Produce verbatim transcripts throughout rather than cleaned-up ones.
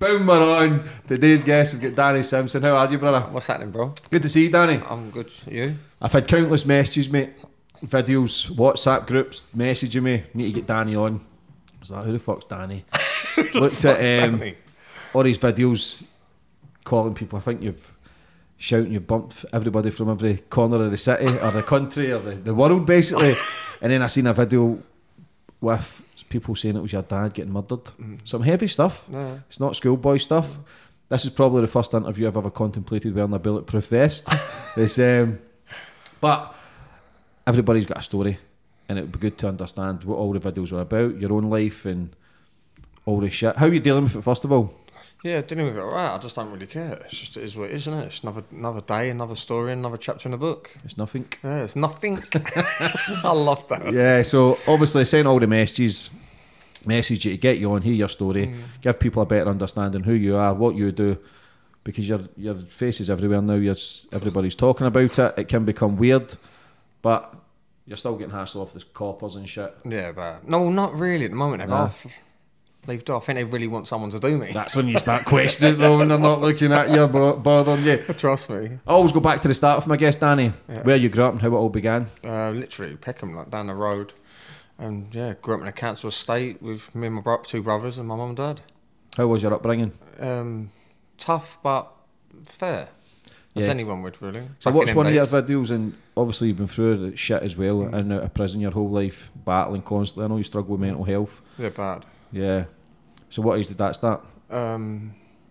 Boom, we're on. Today's guest, we've got Danny Simpson. How are you, brother? What's happening, bro? Good to see you, Danny. I'm good. You? I've had countless messages, mate. Videos, WhatsApp groups messaging me. Need to get Danny on. I was like, who the fuck's Danny? Looked at um, all these videos, calling people. I think you've shouting, you've bumped everybody from every corner of the city or the country or the, the world, basically. And then I seen a video with people saying it was your dad getting murdered. Mm. Some heavy stuff. Yeah. It's not schoolboy stuff. Mm. This is probably the first interview I've ever contemplated wearing a bulletproof vest. It's, um, but everybody's got a story, and it would be good to understand what all the videos were about, your own life and all this shit. How are you dealing with it, first of all? Yeah, dealing with it alright. I just don't really care. It's just, it is what it is, isn't it? It's another, another day, another story, another chapter in the book. It's nothing. Yeah, it's nothing. I love that. Yeah, so obviously send all the messages, message you to get you on, hear your story, mm. give people a better understanding who you are, what you do, because your your face is everywhere now. You're, everybody's talking about it. It can become weird, but you're still getting hassled off the coppers and shit. Yeah, but no, not really at the moment. They've nah. off. Leaved off. I think they really want someone to do me. That's when you start questioning though, when they're not looking at you, bothering you. Trust me. I always go back to the start of my guest, Danny. Yeah. Where you grew up and how it all began. Uh, literally Peckham, like down the road, and yeah, grew up in a council estate with me and my bro- two brothers and my mum and dad. How was your upbringing? Um, tough but fair, as yeah. anyone would really. So I watched one days. of your videos, and obviously you've been through the shit as well, mm. and out of prison your whole life, battling constantly. I know you struggle with mental health. Yeah, bad. Yeah. So what age did that start? Um,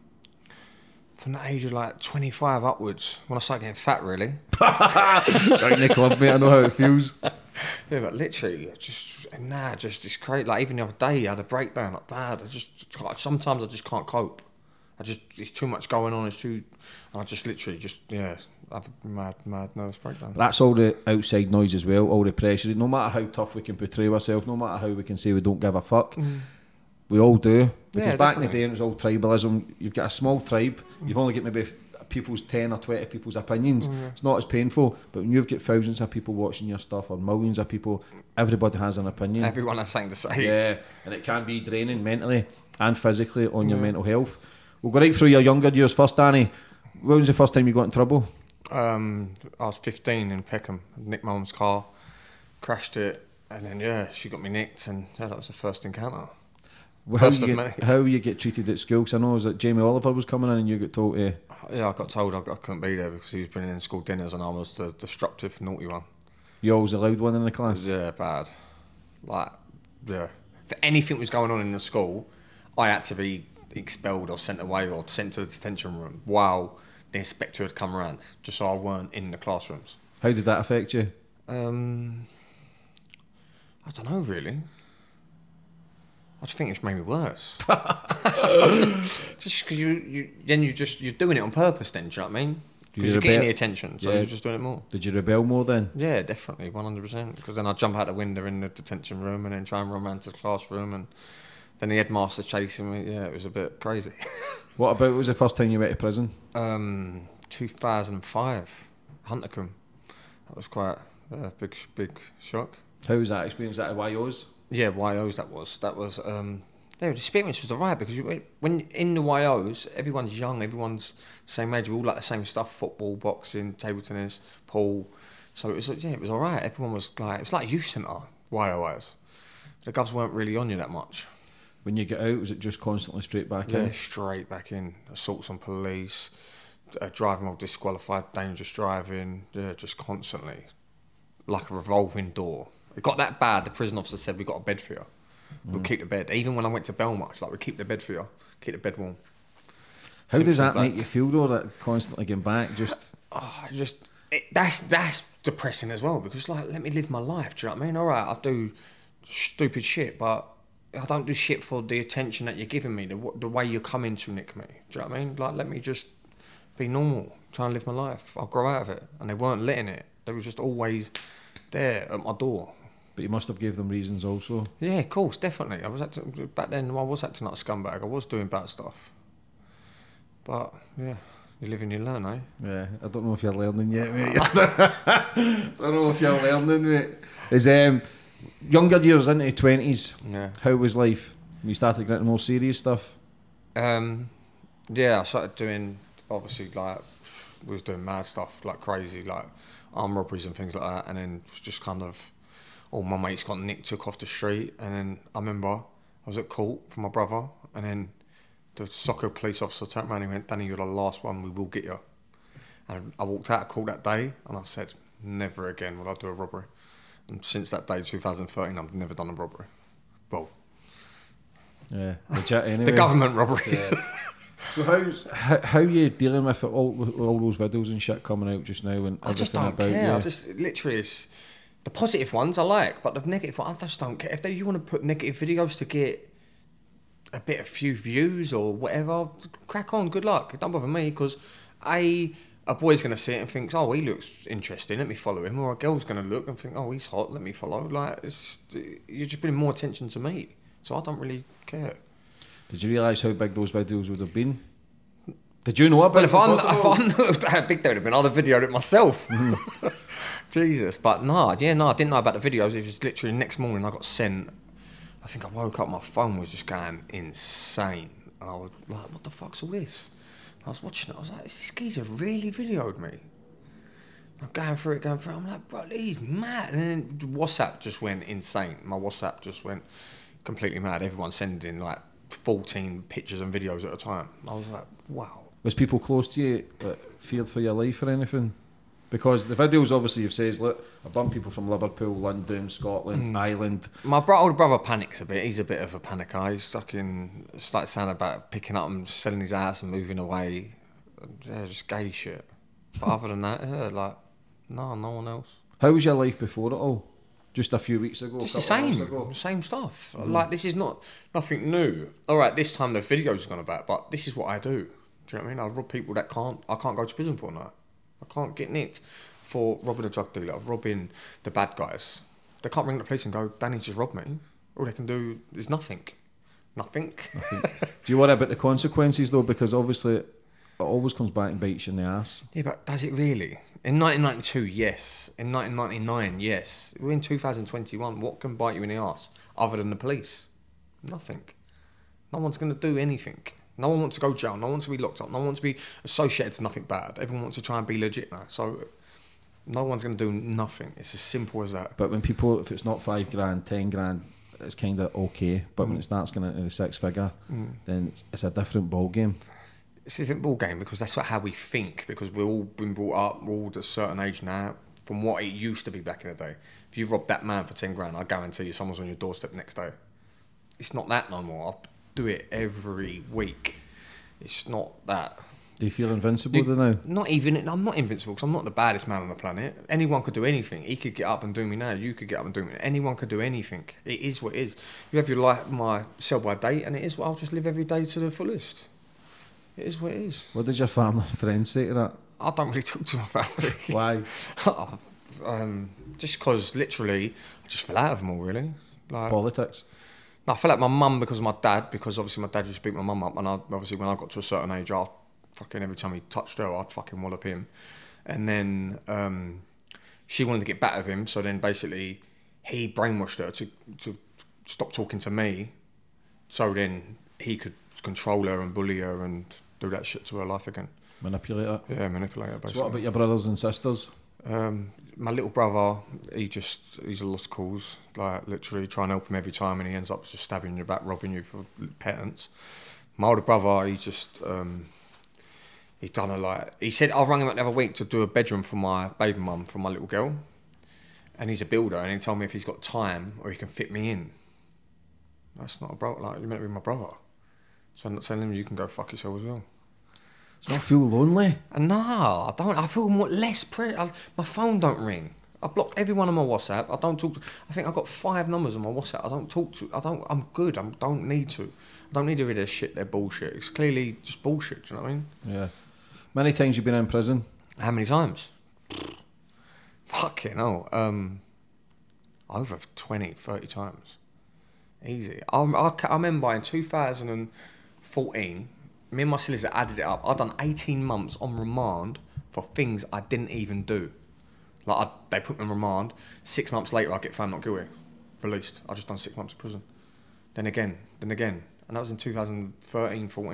from the age of like twenty-five upwards, when I started getting fat, really. Join the club, mate. I know how it feels. Yeah, but literally, just nah, just it's crazy. Like even the other day, I had a breakdown, like bad. I just sometimes I just can't cope. I just it's too much going on. It's too. And I just literally just yeah, I have a mad, mad nervous breakdown. That's all the outside noise as well. All the pressure. No matter how tough we can portray ourselves, no matter how we can say we don't give a fuck. Mm. We all do, because yeah, back in the day it was all tribalism. You've got a small tribe, you've only got maybe people's ten or twenty people's opinions. Mm-hmm. It's not as painful, but when you've got thousands of people watching your stuff, or millions of people, everybody has an opinion. Everyone has something to say. Yeah, and it can be draining mentally and physically on yeah. your mental health. We'll go right through your younger years first, Danny. When was the first time you got in trouble? Um, I was fifteen in Peckham. I nicked my mum's car, crashed it, and then yeah, she got me nicked, and yeah, that was the first encounter. Well, how, you get, how you get treated at school? Because I know it was that Jamie Oliver was coming in and you got told to... Yeah, I got told I, I couldn't be there because he was bringing in school dinners and I was the disruptive, naughty one. You always the loud one in the class? Yeah, bad. Like, yeah. If anything was going on in the school, I had to be expelled or sent away or sent to the detention room while the inspector had come around, just so I weren't in the classrooms. How did that affect you? Um, I don't know, really. I just think it's made me worse. Just because you, you, then you just you're doing it on purpose. Then, do you know what I mean? Because you you're getting the attention, so yeah. you're just doing it more. Did you rebel more then? Yeah, definitely, one hundred percent. Because then I'd jump out the window in the detention room and then try and run around to the classroom, and then the headmaster chasing me. Yeah, it was a bit crazy. What about? What was the first time you went to prison? Um, two thousand five, Huntercombe. That was quite a big, big shock. How was that experience? That at Y Os? Yeah, Y Os that was. That was, um, yeah, the experience was alright because you, when in the Y Os, everyone's young, everyone's the same age, we all like the same stuff, football, boxing, table tennis, pool. So it was, yeah, it was alright. Everyone was like, it was like a youth centre, Y Os. The govs weren't really on you that much. When you get out, was it just constantly straight back yeah, in? Yeah, straight back in. Assaults on police, uh, driving while disqualified, dangerous driving, yeah, just constantly. Like a revolving door. It got that bad, the prison officer said, we got a bed for you. We'll mm. keep the bed. Even when I went to Belmarsh, like, we keep the bed for you. Keep the bed warm. How Simple does that make you feel, though, that constantly getting back? Just, oh, just it, that's that's depressing as well, because, like, let me live my life, do you know what I mean? All right, I do stupid shit, but I don't do shit for the attention that you're giving me, the, the way you're coming to nick me. Do you know what I mean? Like, let me just be normal, try and live my life. I'll grow out of it. And they weren't letting it. They were just always there at my door. But you must have gave them reasons also. Yeah, of course, definitely. I was acting, back then I was acting like a scumbag. I was doing bad stuff. But yeah, you live and you learn, eh? Yeah, I don't know if you're learning yet, mate. I don't know if you're learning, mate. Is um younger years into twenties, yeah. How was life when you started getting more serious stuff? Um Yeah, I started doing, obviously, like, was doing mad stuff, like crazy, like armed robberies and things like that. And then just kind of, all my mates got nicked, took off the street. And then I remember I was at court for my brother. And then the soccer police officer turned around and he went, Danny, you're the last one, we will get you. And I walked out of court that day and I said, never again will I do a robbery. And since that day, two thousand thirteen, I've never done a robbery. Well, yeah, legit anyway. The government robberies. Yeah. So how's how, how are you dealing with it, all with all those videos and shit coming out just now and I just everything don't about care. you? I just literally, it's the positive ones I like, but the negative ones I just don't care. If they, you want to put negative videos to get a bit of few views or whatever, crack on. Good luck. It don't bother me because a a boy's gonna see it and thinks, oh, he looks interesting. Let me follow him. Or a girl's gonna look and think, oh, he's hot. Let me follow. Like it's, you're just bringing more attention to me, so I don't really care. Did you realise how big those videos would have been? Did you know about Well, if I'm, them? if I knew how big they would have been, I'd have videoed it myself. Mm. Jesus. But no, yeah, no, I didn't know about the videos. It was literally next morning I got sent, I think I woke up, my phone was just going insane. And I was like, what the fuck's all this? And I was watching it, I was like, is this geezer really videoed me? I'm going through it, going through it, I'm like, bro, he's mad. And then WhatsApp just went insane. My WhatsApp just went completely mad. Everyone sending like fourteen pictures and videos at a time. I was like, wow. Was people close to you uh, feared for your life or anything? Because the videos obviously you've said, look, I bumped people from Liverpool, London, Scotland, mm. Ireland. My bro- older brother panics a bit. He's a bit of a panic guy. He's stuck in, started saying about picking up and selling his house and moving away. Yeah, just gay shit. But other than that, yeah, like, no, no one else. How was your life before it all? Just a few weeks ago? Just the same, same stuff. Mm. Like, this is not nothing new. All right, this time the video's gone about, but this is what I do. Do you know what I mean? I rob people that can't, I can't go to prison for now. I can't get nicked for robbing a drug dealer, robbing the bad guys. They can't ring the police and go, Danny just robbed me. All they can do is nothing. Nothing. nothing. Do you worry about the consequences though? Because obviously it always comes back and bites you in the ass. Yeah, but does it really? In nineteen ninety-two, yes. In nineteen ninety-nine, yes. We're in two thousand twenty-one. What can bite you in the ass other than the police? Nothing. No one's going to do anything. No one wants to go to jail. No one wants to be locked up. No one wants to be associated to nothing bad. Everyone wants to try and be legit now. So no one's going to do nothing. It's as simple as that. But when people, if it's not five grand, ten grand, it's kind of okay. But mm. when it starts going into the six figure, mm. then it's, it's a different ball game. It's a different ball game because that's how we think. Because we've all been brought up, we're all at a certain age now. From what it used to be back in the day, if you robbed that man for ten grand, I guarantee you someone's on your doorstep next day. It's not that no more. I'll do it every week. It's not that. Do you feel invincible you, now? Not even. I'm not invincible because I'm not the baddest man on the planet. Anyone could do anything. He could get up and do me now. You could get up and do me. Anyone could do anything. It is what it is. You have your life, my sell by date, and it is what I'll just live every day to the fullest. It is what it is. What did your family and friends say to that? I don't really talk to my family. Why? um, just because literally, I just fell out of them all. Really. Like, politics. No, I fell out with my mum because of my dad. Because obviously my dad used to beat my mum up, and I, obviously when I got to a certain age, I fucking every time he touched her, I'd fucking wallop him. And then um, she wanted to get back with him, so then basically he brainwashed her to to stop talking to me, so then he could control her and bully her and do that shit to her life again. Manipulate her? Yeah, manipulate her, basically. So what about your brothers and sisters? Um, my little brother, he just, he's a lost cause. Like, literally try and help him every time and he ends up just stabbing you in your back, robbing you for pittance. My older brother, he just, um, he done a like, he said, I rang him up the other week to do a bedroom for my baby mum, for my little girl. And he's a builder and he told me if he's got time or he can fit me in. That's not a brother, like, you're meant to be my brother. So I'm not telling him you can go fuck yourself as well. So I feel lonely. No, I don't. I feel more less pre- I, my phone don't ring. I blocked everyone on my WhatsApp. I don't talk to, I think I've got five numbers on my WhatsApp. I don't talk to, I don't, I'm good. I don't need to. I don't need to read their shit, their bullshit. It's clearly just bullshit, do you know what I mean? Yeah. Many times you've been in prison? How many times? Fucking hell. Um, over twenty, thirty times. Easy. I, I, I remember in two thousand fourteen, me and my solicitor added it up. I'd done eighteen months on remand for things I didn't even do. Like, I, they put me on remand. Six months later, I get found not guilty. Released. I just done six months in prison. Then again. Then again. And that was in two thousand thirteen, fourteen.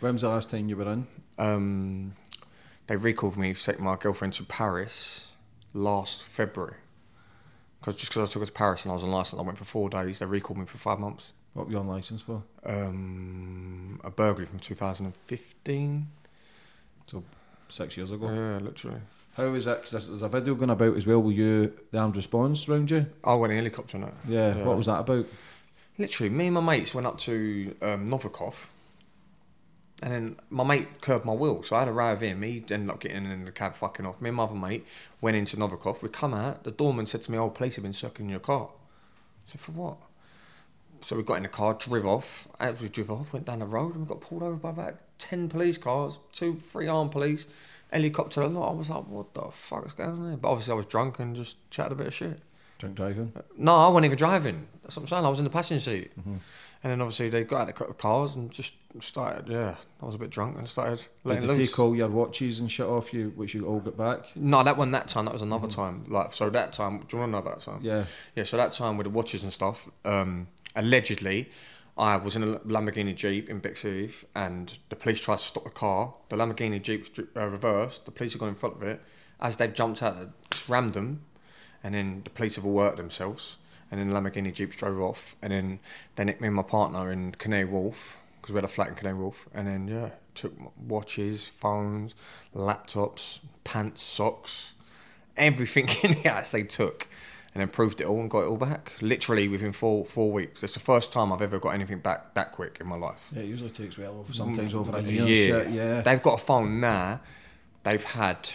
When was the last time you were in? Um, they recalled me to take my girlfriend to Paris last February. Cause, just because I took her to Paris and I was on licence, I went for four days. They recalled me for five months. What were you on licence for? Um, a burglary from two thousand fifteen. So six years ago. Yeah, literally. How was it? Because there's a video going about as well. Were you the armed response round you? I went in a helicopter on it. Yeah. yeah. What was that about? Literally, me and my mates went up to um, Novikov, and then my mate curbed my wheel, so I had a row with him. He ended up getting in the cab, fucking off. Me and my other mate went into Novikov. We come out. The doorman said to me, "Oh, police have been circling your car." I said, "For what?" So we got in the car, drove off. As we drove off, went down the road, and we got pulled over by about ten police cars, two, three armed police, helicopter, a lot. I was like, what the fuck is going on there? But obviously I was drunk and just chatted a bit of shit. Drink driving? No, I wasn't even driving. That's what I'm saying. I was in the passenger seat. Mm-hmm. And then obviously they got out of the cars and just started, yeah, I was a bit drunk and started letting Did they loose. take all your watches and shit off you, which you all got back? No, that wasn't that time. That was another Mm-hmm. time. Like, so that time, do you want to know about that time? Yeah. Yeah, so that time with the watches and stuff, um, allegedly, I was in a Lamborghini Jeep in Bexley and the police tried to stop the car. The Lamborghini Jeep uh, reversed. The police had gone in front of it. As they've jumped out, they just rammed them. And then the police have all worked themselves. And then the Lamborghini Jeeps drove off. And then they nicked me and my partner in Canary Wharf, because we had a flat in Canary Wharf. And then, yeah, took watches, phones, laptops, pants, socks, everything in the house they took. And then proved it all and got it all back. Literally within four four weeks. It's the first time I've ever got anything back that quick in my life. Yeah, it usually takes well over, sometimes Mm, over a year. Yeah. Shit, yeah. They've got a phone now. They've had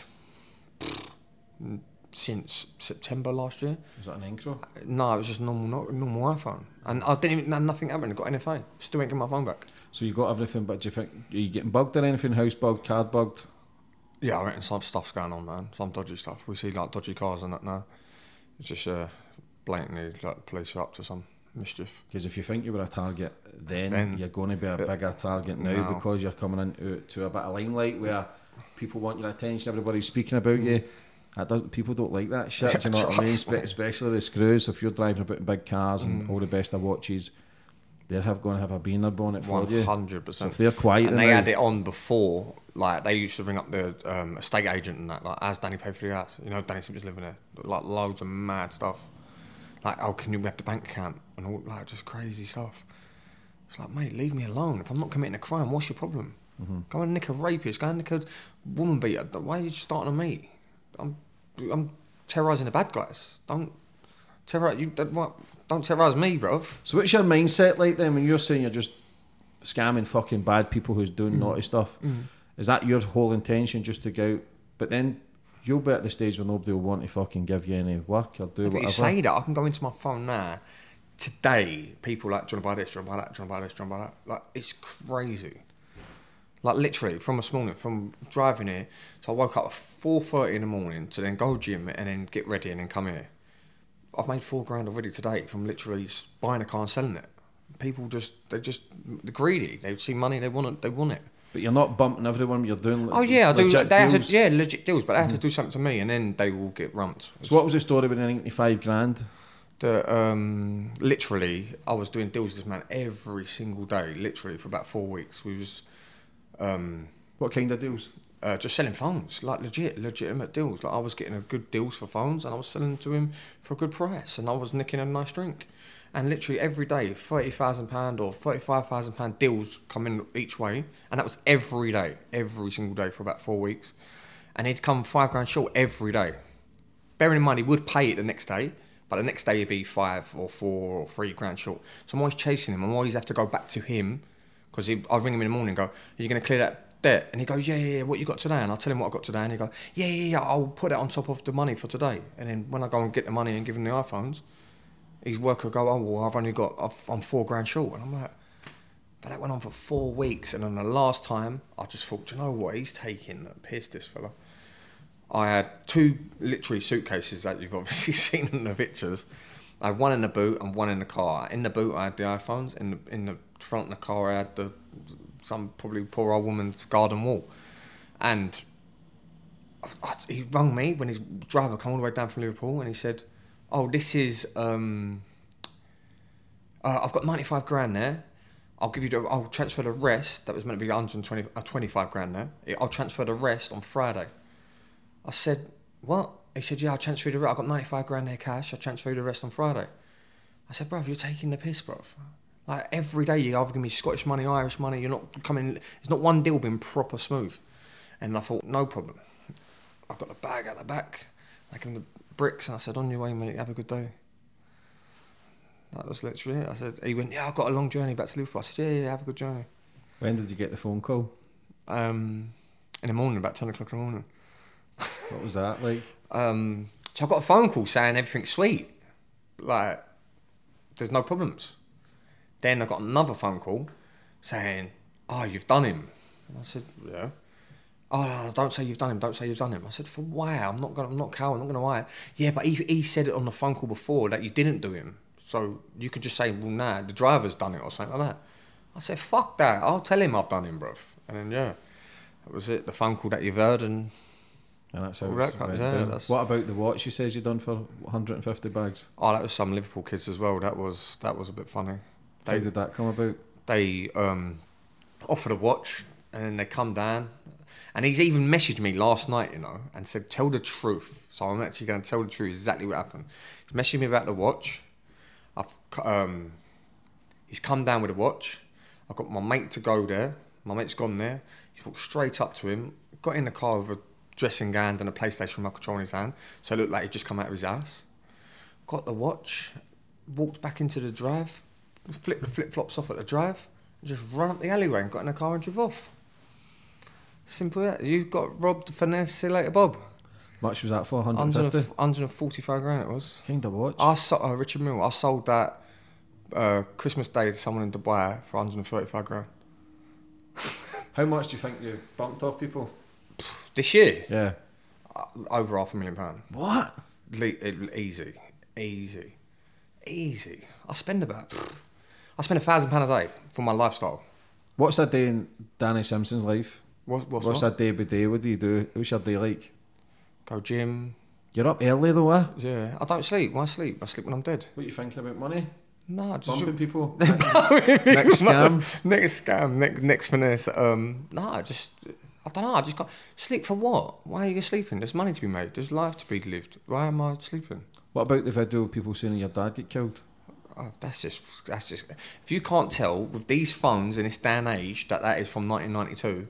since September last year. Was that an Encro? No, it was just normal, no- normal iPhone, and I didn't even. Nothing happened. I got N F A. Still ain't getting my phone back. So you got everything, but do you think, are you getting bugged or anything? House bugged, card bugged? Yeah, I reckon some stuff's going on, man. Some dodgy stuff. We see like dodgy cars and that now. It's just uh, blatantly like the police are up to some mischief. Because if you think you were a target then, Then- you're going to be a bigger target now No. because you're coming into to a bit of limelight where people want your attention, everybody's speaking about you. That does, people don't like that shit, do you know what I mean? Trust Spe- me. especially the screws. If you're driving about in big cars and Mm. all the best of watches, they're have going to have a bee in their bonnet for One you. hundred So percent. if they're quiet, And they now, had it on before. Like they used to ring up the um, estate agent and that. Like, as Danny paid for the house? You know, Danny Simpson's living there. Like loads of mad stuff. Like, oh, can you have the bank account and all like just crazy stuff. It's like, mate, leave me alone. If I'm not committing a crime, what's your problem? Mm-hmm. Go and nick a rapist. Go and nick a woman beater. Why are you starting on me? I'm, I'm terrorising the bad guys. Don't terrorize you. Don't, what, don't terrorise me, bruv. So what's your mindset like then when you're saying you're just scamming fucking bad people who's doing Mm. naughty stuff? Is that your whole intention, just to go out? But then you'll be at the stage where nobody will want to fucking give you any work or do But whatever. you say that, I can go into my phone now. Today, people like, do you want to buy this, do you want to buy that, do you want to buy this, do you want to buy that? Like, it's crazy. Like, literally, from this morning, from driving here, so I woke up at four thirty in the morning to then go gym and then get ready and then come here. I've made four grand already today from literally s- buying a car and selling it. People just, they're just, they're greedy. They see money, they want it, they want it. But you're not bumping everyone. You're doing. Oh yeah, I do. legit They have deals. to, yeah, legit deals, but they have to do something to me, and then they will get rumped. So what was the story with the ninety-five grand? The, um, literally, I was doing deals with this man every single day, literally for about four weeks. We was um, What kind of deals? uh, just selling phones, like legit, legitimate deals. Like I was getting a good deals for phones, and I was selling to him for a good price, and I was nicking a nice drink. And literally every day, thirty thousand pound or thirty-five thousand pound deals come in each way, and that was every day, every single day for about four weeks. And he'd come five grand short every day. Bearing in mind, he would pay it the next day, but the next day he'd be five or four or three grand short. So I'm always chasing him. I'm always have to go back to him because I'll ring him in the morning and go, "Are you going to clear that debt?" And he goes, yeah, yeah, yeah, what you got today? And I'll tell him what I got today. And he goes, yeah, yeah, yeah, I'll put it on top of the money for today. And then when I go and get the money and give him the iPhones, his worker will go, oh, well, I've only got, I've, I'm four grand short. And I'm like, but that went on for four weeks. And then the last time, I just thought, do you know what? He's taking the piss, this fella. I had two literally suitcases that you've obviously seen in the pictures. I had one in the boot and one in the car. In the boot, I had the iPhones. In the in the front of the car, I had the some probably poor old woman's garden wall. And I, I, he rang me when his driver came all the way down from Liverpool, and he said, "Oh, this is um, uh, I've got ninety-five grand there. I'll give you the, I'll transfer the rest. That was meant to be one hundred twenty, uh, twenty-five grand now. I'll transfer the rest on Friday. I said, what? He said, yeah, I'll transfer the rest. I've got ninety-five grand there cash. I'll transfer the rest on Friday. I said, bruv, you're taking the piss, bruv. Like, every day you're either giving me Scottish money, Irish money. You're not coming, there's not one deal been proper smooth. And I thought, no problem. I got the bag out the back. I gave him the bricks and I said, on your way, mate, have a good day. That was literally it. I said, he went, yeah, I've got a long journey back to Liverpool. I said, yeah, yeah, have a good journey. When did you get the phone call? Um, in the morning, about ten o'clock in the morning. What was that like? Um, so I got a phone call saying everything's sweet. Like, there's no problems. Then I got another phone call saying, oh, you've done him. And I said, yeah. Oh, no, don't say you've done him, don't say you've done him. I said, for why? I'm not gonna, I'm not coward, I'm not going to lie. Yeah, but he, he said it on the phone call before that you didn't do him. So you could just say, well, nah, the driver's done it or something like that. I said, fuck that, I'll tell him I've done him, bruv. And then, yeah, that was it, the phone call that you've heard and... And that's how all it's that comes went out. down. That's- What about the watch you says you done for one hundred fifty bags? Oh, that was some Liverpool kids as well. That was that was a bit funny. How They did that come about? they um, offered a watch and then they come down. And he's even messaged me last night, you know, and said, tell the truth. So I'm actually going to tell the truth exactly what happened. He's messaged me about the watch. I've um, He's come down with a watch. I've got my mate to go there. My mate's gone there. He's walked straight up to him, got in the car with a dressing gown and a PlayStation remote control in his hand. So it looked like he'd just come out of his house. Got the watch, walked back into the drive, flipped the flip-flops off at the drive, and just run up the alleyway and got in the car and drove off. Simple as that. You got robbed, finesse, see you later, Bob. Much was that for? one hundred fifty? one hundred forty-five grand it was. Kind of watch. I sold, uh, Richard Mille, I sold that uh, Christmas Day to someone in Dubai for one hundred thirty-five grand. How much do you think you've bumped off people? This year? Yeah. Uh, over half a million pound. What? Le- it, easy. Easy. Easy. I spend about... Pff, I spend a thousand pound a day for my lifestyle. What's a day in Danny Simpson's life? What, what's What's what? a day by day? What do you do? What's your day like? Go gym. You're up early though, eh? Yeah. I don't sleep. Why sleep? I sleep when I'm dead. What are you thinking about money? No, just... Bumping people? next Next scam? Next scam. Next, next finesse. Um, no, just... I don't know, I just got... Sleep for what? Why are you sleeping? There's money to be made. There's life to be lived. Why am I sleeping? What about the video of people saying your dad get killed? Oh, that's just... That's just... If you can't tell, with these phones in this day and age, that that is from nineteen ninety-two...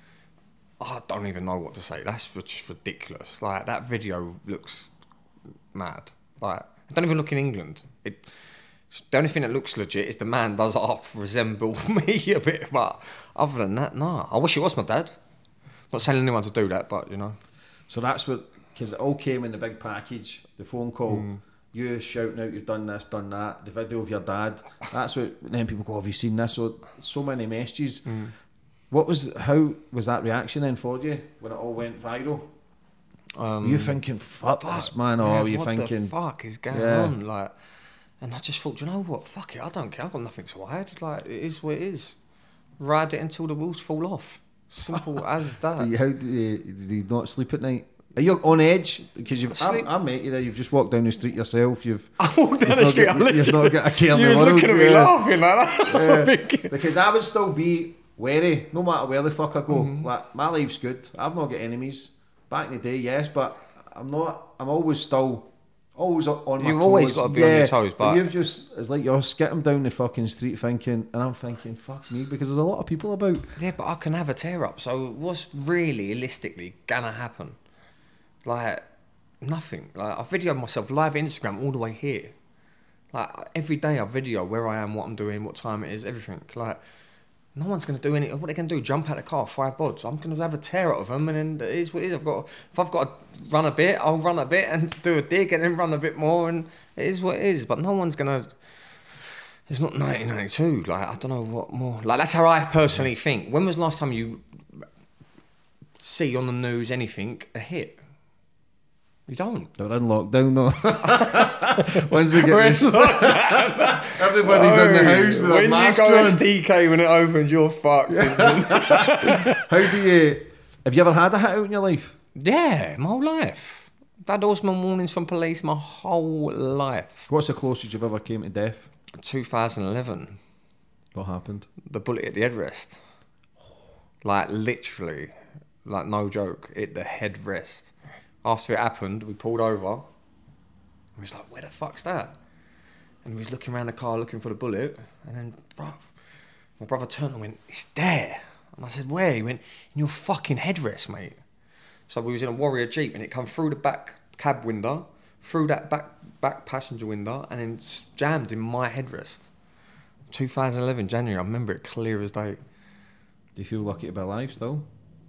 I don't even know what to say. That's just ridiculous. Like, that video looks mad. Like, I don't even look in England. It... The only thing that looks legit is the man does half resemble me a bit, but other than that, nah. I wish it was my dad. Not telling anyone to do that, but you know. So that's what, because it all came in the big package. The phone call, mm. you shouting out, you've done this, done that. The video of your dad. That's what. Then people go, have you seen this? So so many messages. Mm. What was? How was that reaction then for you when it all went viral? Um, were you thinking, fuck, fuck this man, or yeah, were you what thinking, the fuck is going yeah. on? Like, and I just thought, you know what? Fuck it, I don't care. I've got nothing to hide. Like, it is what it is. Ride it until the wheels fall off. Simple as that. Do you, how do you, do you not sleep at night? Are you on edge? Because you've, I, I met you there. You've just walked down the street yourself. You've. I walked down the street. Got, you've not got a care in the world. You was looking at me yeah. laughing like that. Yeah. Because I would still be wary, no matter where the fuck I go. Mm-hmm. Like, my life's good. I've not got enemies. Back in the day, yes, but I'm not. I'm always still. Always on my You've toes. You've always got to be yeah, on your toes, but... You've just... It's like you're skitting down the fucking street thinking... And I'm thinking, fuck me, because there's a lot of people about. Yeah, but I can have a tear-up, so what's really, realistically, gonna happen? Like, nothing. Like, I videoed myself live Instagram all the way here. Like, every day I video where I am, what I'm doing, what time it is, everything. Like, no one's going to do anything. What are they going to do? Jump out the car, five bods. I'm going to have a tear out of them, and then it is what it is. I've got, if I've got to run a bit, I'll run a bit and do a dig and then run a bit more, and it is what it is. But no one's going to... It's not nineteen ninety-two. Like, I don't know what more... Like, that's how I personally think. When was the last time you see on the news anything, a hit? You don't. They're in lockdown though. When's they get We're this? in lockdown. Everybody's oh, in the house with when a mask you go on. S T K when it opens, you're fucked. How do you... Have you ever had a hit out in your life? Yeah, my whole life. I've had Osman warnings from police my whole life. What's the closest you've ever came to death? two thousand eleven. What happened? The bullet hit the headrest. Like, literally, like, no joke, hit the headrest. After it happened, we pulled over. And we was like, where the fuck's that? And we was looking around the car looking for the bullet. And then, bruv, my brother turned and went, it's there. And I said, where? He went, in your fucking headrest, mate. So we was in a Warrior Jeep and it come through the back cab window, through that back back passenger window, and then jammed in my headrest. two thousand eleven, January, I remember it clear as day. Do you feel lucky to be alive still?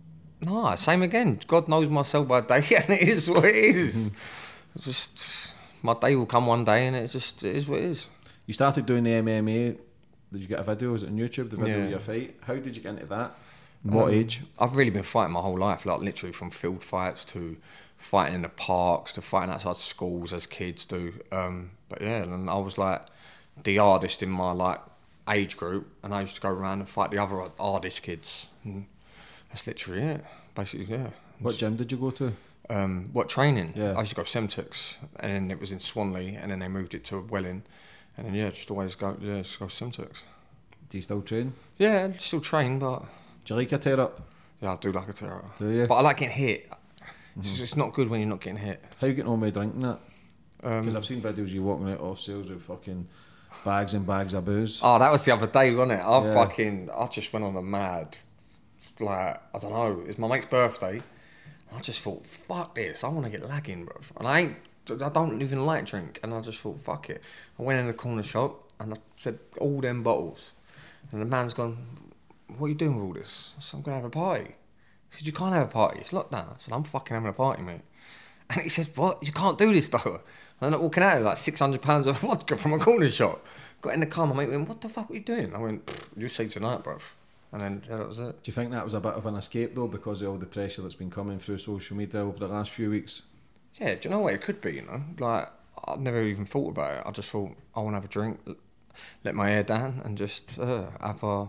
No, same again. God knows my sell by day, and it is what it is. It's just, my day will come one day, and it just it is what it is. You started doing the M M A. Did you get a video? Was it on YouTube? The video Yeah. of your fight. How did you get into that? What Um, age? I've really been fighting my whole life, like literally from field fights to fighting in the parks to fighting outside schools as kids do. Um, but yeah, and I was like the hardest in my like age group, and I used to go around and fight the other hardest kids. And that's literally it, basically. Yeah. What gym did you go to? Um, what training? Yeah. I used to go Semtex, and then it was in Swanley, and then they moved it to Welling, and then yeah, just always go yeah, just go Semtex. Do you still train? Yeah, I still train, but Do you like a tear up? yeah, I do like a terror. Do you? But I like getting hit. It's just not good when you're not getting hit. How you getting on with drinking that? Because Um, I've seen videos of you walking out off sales with fucking bags and bags of booze. oh, that was the other day, wasn't it? I Yeah. fucking, I just went on a mad, like, I don't know, it's my mate's birthday. I just thought, fuck this, I want to get lagging, bro. And I ain't, I don't even like drink. And I just thought, fuck it. I went in the corner shop and I said, all them bottles. And the man's gone, what are you doing with all this? I said, I'm going to have a party. He said, you can't have a party, it's lockdown. I said, I'm fucking having a party, mate. And he says, what? You can't do this, though. And I'm walking out with like six hundred pounds of vodka from a corner shop. Got in the car, my mate went, what the fuck are you doing? I went, you see tonight, bruv. And then, yeah, that was it. Do you think that was a bit of an escape though, because of all the pressure that's been coming through social media over the last few weeks? Yeah, do you know what it could be, you know? Like, I'd never even thought about it. I just thought, I want to have a drink, let my hair down, and just uh, have a,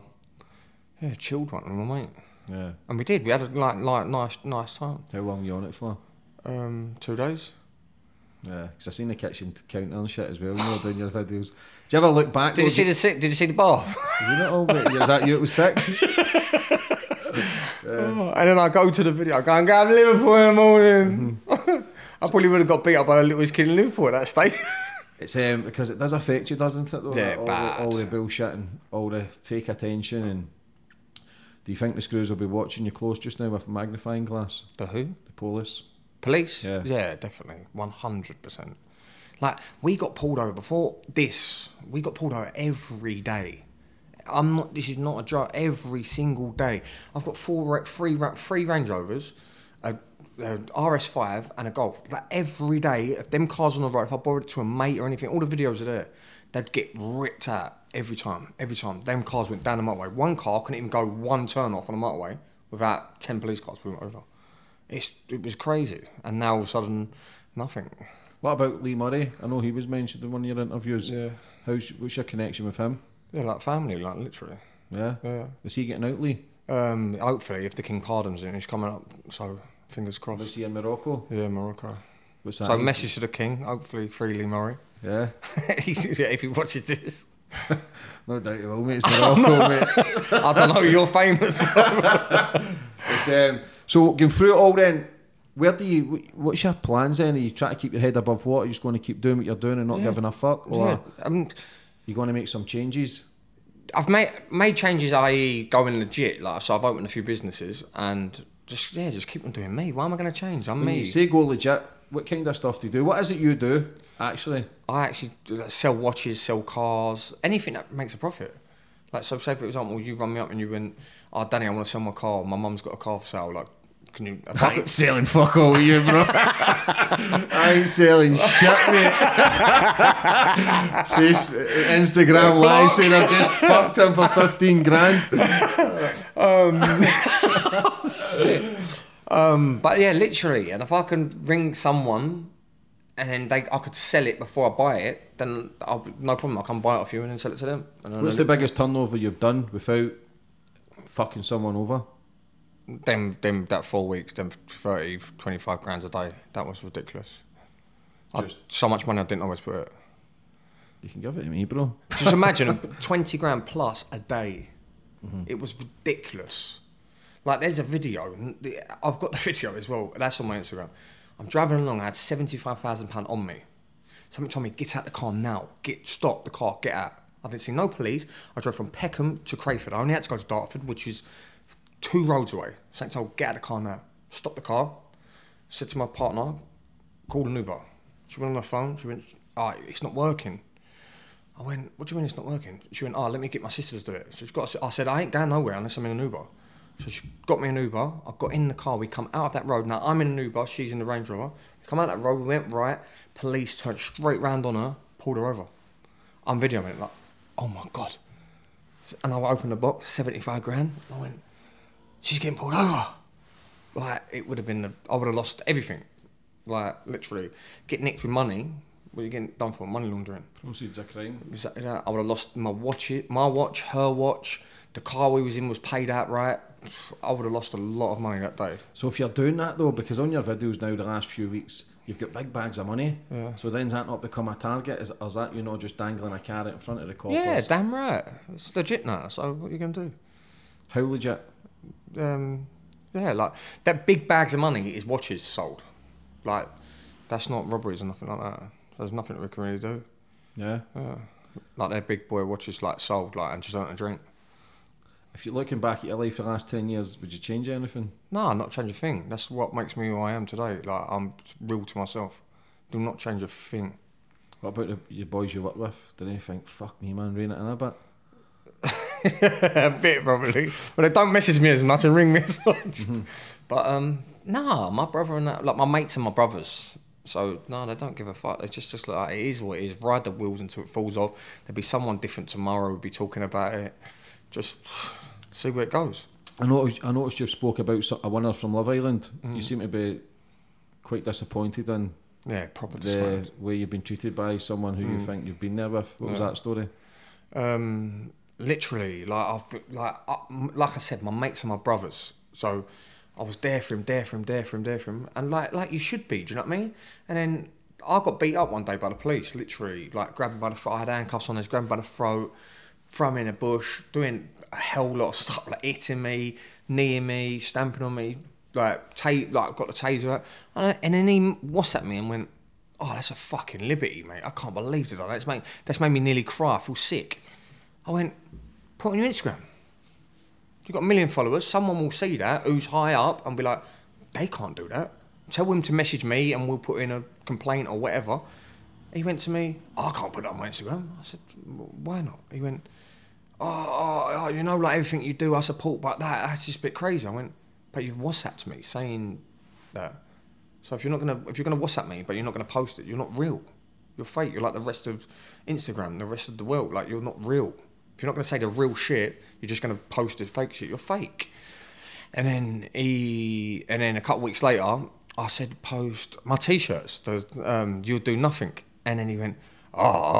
yeah, chilled one with my mate. Yeah. And we did. We had a like, like nice, nice time. How long were you on it for? Um, two days. Yeah, because I've seen the kitchen counter and shit as well, you know, doing your videos. Do you ever look back? Did though, you see do- the sick? Did you see the bath? You know, all bit- was that you? It was sick. Oh, and then I go to the video. I go and go to Liverpool in the morning. I probably would have got beat up by the littlest kid in Liverpool at that stage. It's um because it does affect you, doesn't it? Though, Yeah, like, all, bad. the, all the bullshit and all the fake attention. And do you think the screws will be watching you close just now with a magnifying glass? The who? The police. Police? Yeah. Yeah, definitely. one hundred percent. Like, we got pulled over before this. We got pulled over every day. I'm not, this is not a joke. Every single day. I've got four, ra- three, ra- three Range Rovers, a, a R S five and a Golf. Like, every day, if them cars on the road, if I borrowed it to a mate or anything, all the videos are there. They'd get ripped out every time. Every time. Them cars went down the motorway. One car couldn't even go one turn off on the motorway without ten police cars pulling over. It's, it was crazy. And now all of a sudden, nothing. What about Lee Murray? I know he was mentioned in one of your interviews. Yeah. How's what's your connection with him? Yeah, like family, like literally. Yeah. Yeah. Is he getting out, Lee? Um, hopefully, if the King pardons him, he's coming up. So fingers Was crossed. he in Morocco? Yeah, Morocco. What's that? So message to the King. Hopefully, free Lee Murray. Yeah. He's, yeah, if he watches this, No doubt he will, mate. It's Morocco, mate. I don't know. You're famous. It's, um, so going through it all then, where do you, wh- what's your plans then? Are you trying to keep your head above water? Are you just going to keep doing what you're doing and not Yeah. giving a fuck? Or yeah, I mean, you going to make some changes? I've made made changes, that is going legit. Like, so I've opened a few businesses and just yeah, just keep on doing me. Why am I going to change? I'm When me. you say go legit, what kind of stuff do you do? What is it you do, actually? I actually do, like, sell watches, sell cars, anything that makes a profit. Like, so say for example, you run me up and you went, "Oh, Danny, I want to sell my car. My mum's got a car for sale. Like, can you?" I ain't selling fuck all you, bro. I ain't selling shit, mate. Face, Instagram live saying I've just fucked him for fifteen grand. Um, but yeah, literally. And if I can ring someone, and then they, I could sell it before I buy it, then I'll be, no problem. I'll come buy it off you and then sell it to them. And then What's the biggest turnover you've done without fucking someone over? them, them that four weeks, them thirty, twenty-five grand a day. That was ridiculous. I, Just- so much money I didn't always put it. You can give it to me, bro. Just imagine twenty grand plus a day. Mm-hmm. It was ridiculous. Like, there's a video. I've got the video as well. That's on my Instagram. I'm driving along. I had seventy-five thousand pounds on me. Somebody told me, get out the car now. Get Stop the car. Get out. I didn't see no police. I drove from Peckham to Crayford. I only had to go to Dartford, which is two roads away. Somebody told, get out the car now. Stop the car. Said to my partner, call an Uber. She went on the phone. She went, oh, it's not working. I went, what do you mean it's not working? She went, oh, let me get my sister to do it. So she's got. I said, I ain't going nowhere unless I'm in an Uber. So she got me an Uber. I got in the car. We come out of that road. Now I'm in an Uber. She's in the Range Rover. We come out that road. We went right. Police turned straight round on her, pulled her over. I'm videoing it like, oh my God. And I opened the box, seventy-five grand. I went, she's getting pulled over. Like, it would have been, the, I would have lost everything. Like, literally, get nicked with money. What are you getting done for? Money laundering. Proceeds of crime. Exactly that. I would have lost my watch, my watch, her watch. The car we was in was paid outright. I would have lost a lot of money that day. So if you're doing that though, because on your videos now the last few weeks, you've got big bags of money. Yeah. So then does that not become a target? Is, is that you know just dangling a carrot in front of the coppers? Yeah, damn right. It's legit now. So what are you gonna do? How legit? Um, yeah, like that big bags of money is watches sold. Like, that's not robberies or nothing like that. There's nothing that we can really do. Yeah. Yeah. Like their big boy watches like sold like and just don't drink. If you're looking back at your life for the last ten years, would you change anything? No, not change a thing. That's what makes me who I am today. Like, I'm real to myself. Do not change a thing. What about the, your boys you work with? Do they think, fuck me, man, rein it in a bit? A bit, probably. But they don't message me as much and ring me as much. Mm-hmm. But, um, nah, my brother and that, like, my mates and my brothers. So, no, they don't give a fuck. They just, just like, it is what it is. Ride the wheels until it falls off. There'll be someone different tomorrow who'll be talking about it. Just see where it goes. I noticed, I noticed you've spoke about a winner from Love Island. Mm. You seem to be quite disappointed in yeah, proper the disappointed. way you've been treated by someone who mm. you think you've been there with. What yeah. was that story? Um, literally, like I've been, like I, like I said, my mates and my brothers. So I was there for him, there for him, there for him, there for him, and like like you should be. Do you know what I mean? And then I got beat up one day by the police. Literally, like grabbing by the throat. I had handcuffs on. Us, grabbing by the throat. Throw me in a bush, doing a hell lot of stuff, like hitting me, kneeing me, stamping on me, like, ta- like got the taser out. And, and then he WhatsApped me and went, oh, that's a fucking liberty, mate. I can't believe it. That's made, that's made me nearly cry. I feel sick. I went, put it on your Instagram. You've got a million followers. Someone will see that who's high up and be like, they can't do that. Tell him to message me and we'll put in a complaint or whatever. He went to me, oh, I can't put that on my Instagram. I said, why not? He went, Oh, oh, oh, you know, like everything you do, I support, but that, that's just a bit crazy. I went, but you've WhatsApped me saying that. So if you're not gonna, if you're gonna WhatsApp me, but you're not gonna post it, you're not real. You're fake. You're like the rest of Instagram, the rest of the world. Like, you're not real. If you're not gonna say the real shit, you're just gonna post the fake shit. You're fake. And then he, and then a couple of weeks later, I said, post my t-shirts. The, um, you'll do nothing. And then he went, oh,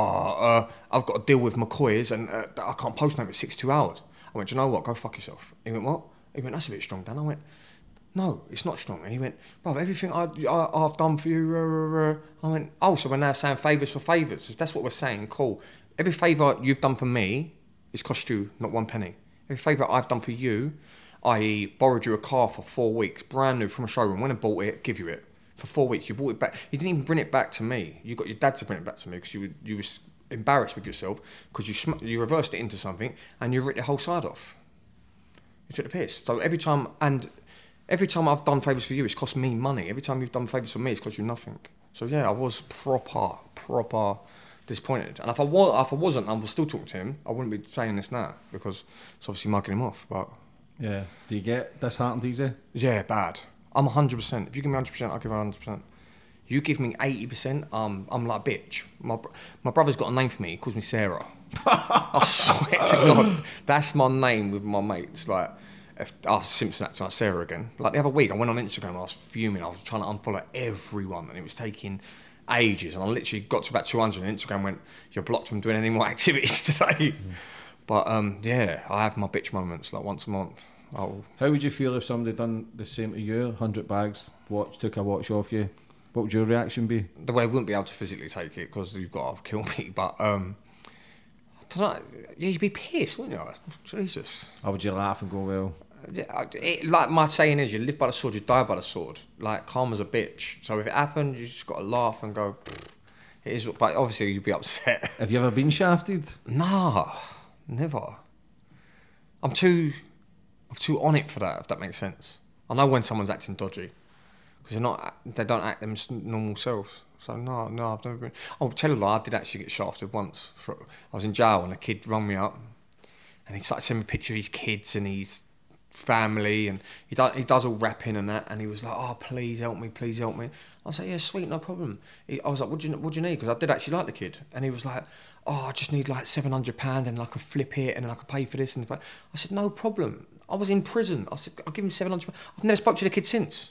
uh, I've got to deal with McCoy's and uh, I can't post them for sixty-two hours. I went, do you know what? Go fuck yourself. He went, what? He went, that's a bit strong, Dan. I went, no, it's not strong. And he went, bruv, everything I, I, I've done for you. Uh, uh, I went, oh, so we're now saying favours for favours. If that's what we're saying, cool. Every favour you've done for me is cost you not one penny. Every favour I've done for you, that is borrowed you a car for four weeks, brand new from a showroom, went and bought it, give you it. For four weeks, you brought it back. You didn't even bring it back to me. You got your dad to bring it back to me because you were, you were embarrassed with yourself because you sm- you reversed it into something and you ripped the whole side off. You took the piss. So every time, and every time I've done favours for you, it's cost me money. Every time you've done favours for me, it's cost you nothing. So yeah, I was proper, proper disappointed. And if I was, if I wasn't, and I was still talking to him, I wouldn't be saying this now because it's obviously mugging him off. But yeah, do you get disheartened easy? Yeah, bad. I'm one hundred percent. If you give me one hundred percent, I'll give you one hundred percent. You give me eighty percent, um, I'm like, bitch. My my brother's got a name for me. He calls me Sarah. I swear to God. That's my name with my mates. Like, if I was Simpson acting like Sarah again. Like the other week, I went on Instagram and I was fuming. I was trying to unfollow everyone and it was taking ages. And I literally got to about two hundred and Instagram went, you're blocked from doing any more activities today. Mm. But um, yeah, I have my bitch moments like once a month. Oh. How would you feel if somebody done the same to you? one hundred bags, watch, took a watch off you, What would your reaction be? The way I wouldn't be able to physically take it because you've got to kill me. But um, I don't know. Yeah, you'd be pissed, wouldn't you? Jesus. Or would you laugh and go, well? Yeah, it, like my saying is, you live by the sword, you die by the sword. Like karma's a bitch. So if it happened, you just got to laugh and go. It is, but obviously you'd be upset. Have you ever been shafted? Nah, never. I'm too, I'm too on it for that. If that makes sense. I know when someone's acting dodgy, because they're not, they don't act them normal selves. So no, no, I've never been. Oh, tell you what, I did actually get shafted once. For, I was in jail and a kid rung me up, and he started sending me a picture of his kids and his family, and he does he does all rapping and that, and he was like, oh, please help me, please help me. I was like, yeah, sweet, no problem. He, I was like, what do you what do you need? Because I did actually like the kid, and he was like, oh, I just need like seven hundred pounds, and I can flip it, and then I can pay for this. And I said, no problem. I was in prison. I said, I'll give him seven hundred pounds. I've never spoke to the kid since.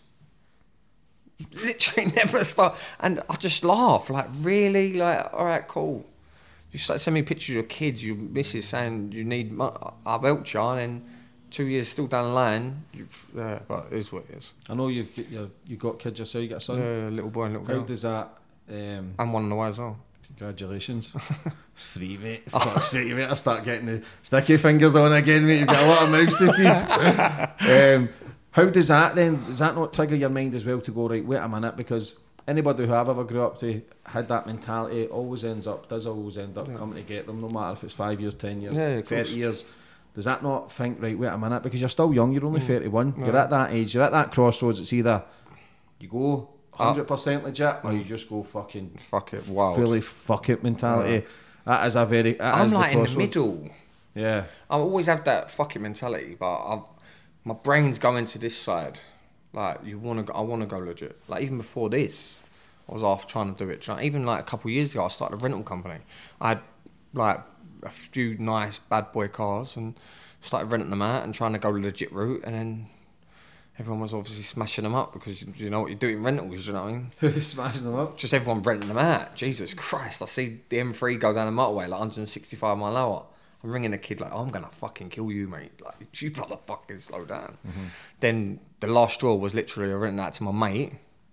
Literally never spoke, and I just laugh like, really, like, all right, cool. You start sending me pictures of your kids, your missus saying you need money. I've helped you, and then two years still down the line, you, yeah, but it is what it is. I know you've got your, you got kids yourself, you got a son. Yeah, little boy and little How girl. does that? Um, And one on the way as well. Congratulations. It's free, mate. Fuck's sake, you better start getting the sticky fingers on again, mate. You've got a lot of mouths to feed. um, how does that then, does that not trigger your mind as well to go, right, wait a minute, because anybody who I've ever grew up to had that mentality always ends up, does always end up yeah. coming to get them, no matter if it's five years, ten years, yeah, thirty years. Does that not think, right, wait a minute, because you're still young, you're only mm. thirty-one, yeah. you're at that age, you're at that crossroads, it's either you go one hundred percent legit or you just go fucking fuck it, wild. Fully fuck it mentality. Yeah. That is a very, that I'm is like the in the middle. Yeah. I always have that fuck it mentality, but I've, my brain's going to this side. Like, you want to, I want to go legit. Like, even before this, I was off trying to do it. Even like a couple of years ago, I started a rental company. I had like a few nice bad boy cars and started renting them out and trying to go legit route, and then everyone was obviously smashing them up because you know what you do in rentals, you know what I mean? Who's smashing them up? Just everyone renting them out. Jesus Christ, I see the M three go down the motorway like one hundred sixty-five mile an hour. I'm ringing a kid like, oh, I'm going to fucking kill you, mate. Like, you better fucking slow down. Mm-hmm. Then the last straw was literally I renting that to my mate.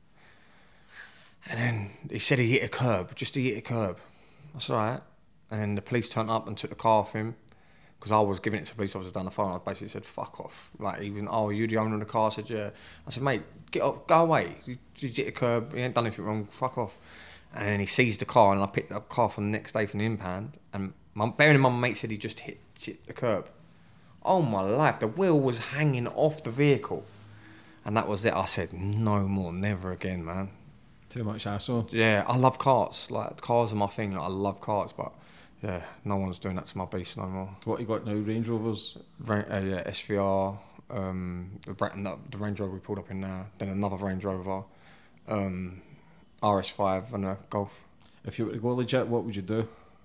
And then he said he hit a curb, just to hit a curb. That's all right. And then the police turned up and took the car off him. Because I was giving it to police officers down the phone. I basically said, fuck off. Like, even, oh, you the owner of the car? I said, yeah. I said, mate, get up, go away. You, you hit a curb, you ain't done anything wrong, fuck off. And then he seized the car, and I picked up the car from the next day from the impound. And my, bearing in mind, my mate said he just hit, hit the curb. Oh, my life. The wheel was hanging off the vehicle. And that was it. I said, no more, never again, man. Too much hassle. Yeah, I love cars. Like, cars are my thing. Like, I love cars, but yeah, no one's doing that to my beast no more. What you got now? Range Rovers? Ra- uh, yeah, S V R, um, the, the Range Rover we pulled up in now, then another Range Rover, um, R S five and a Golf. If you were to go legit, what would you do?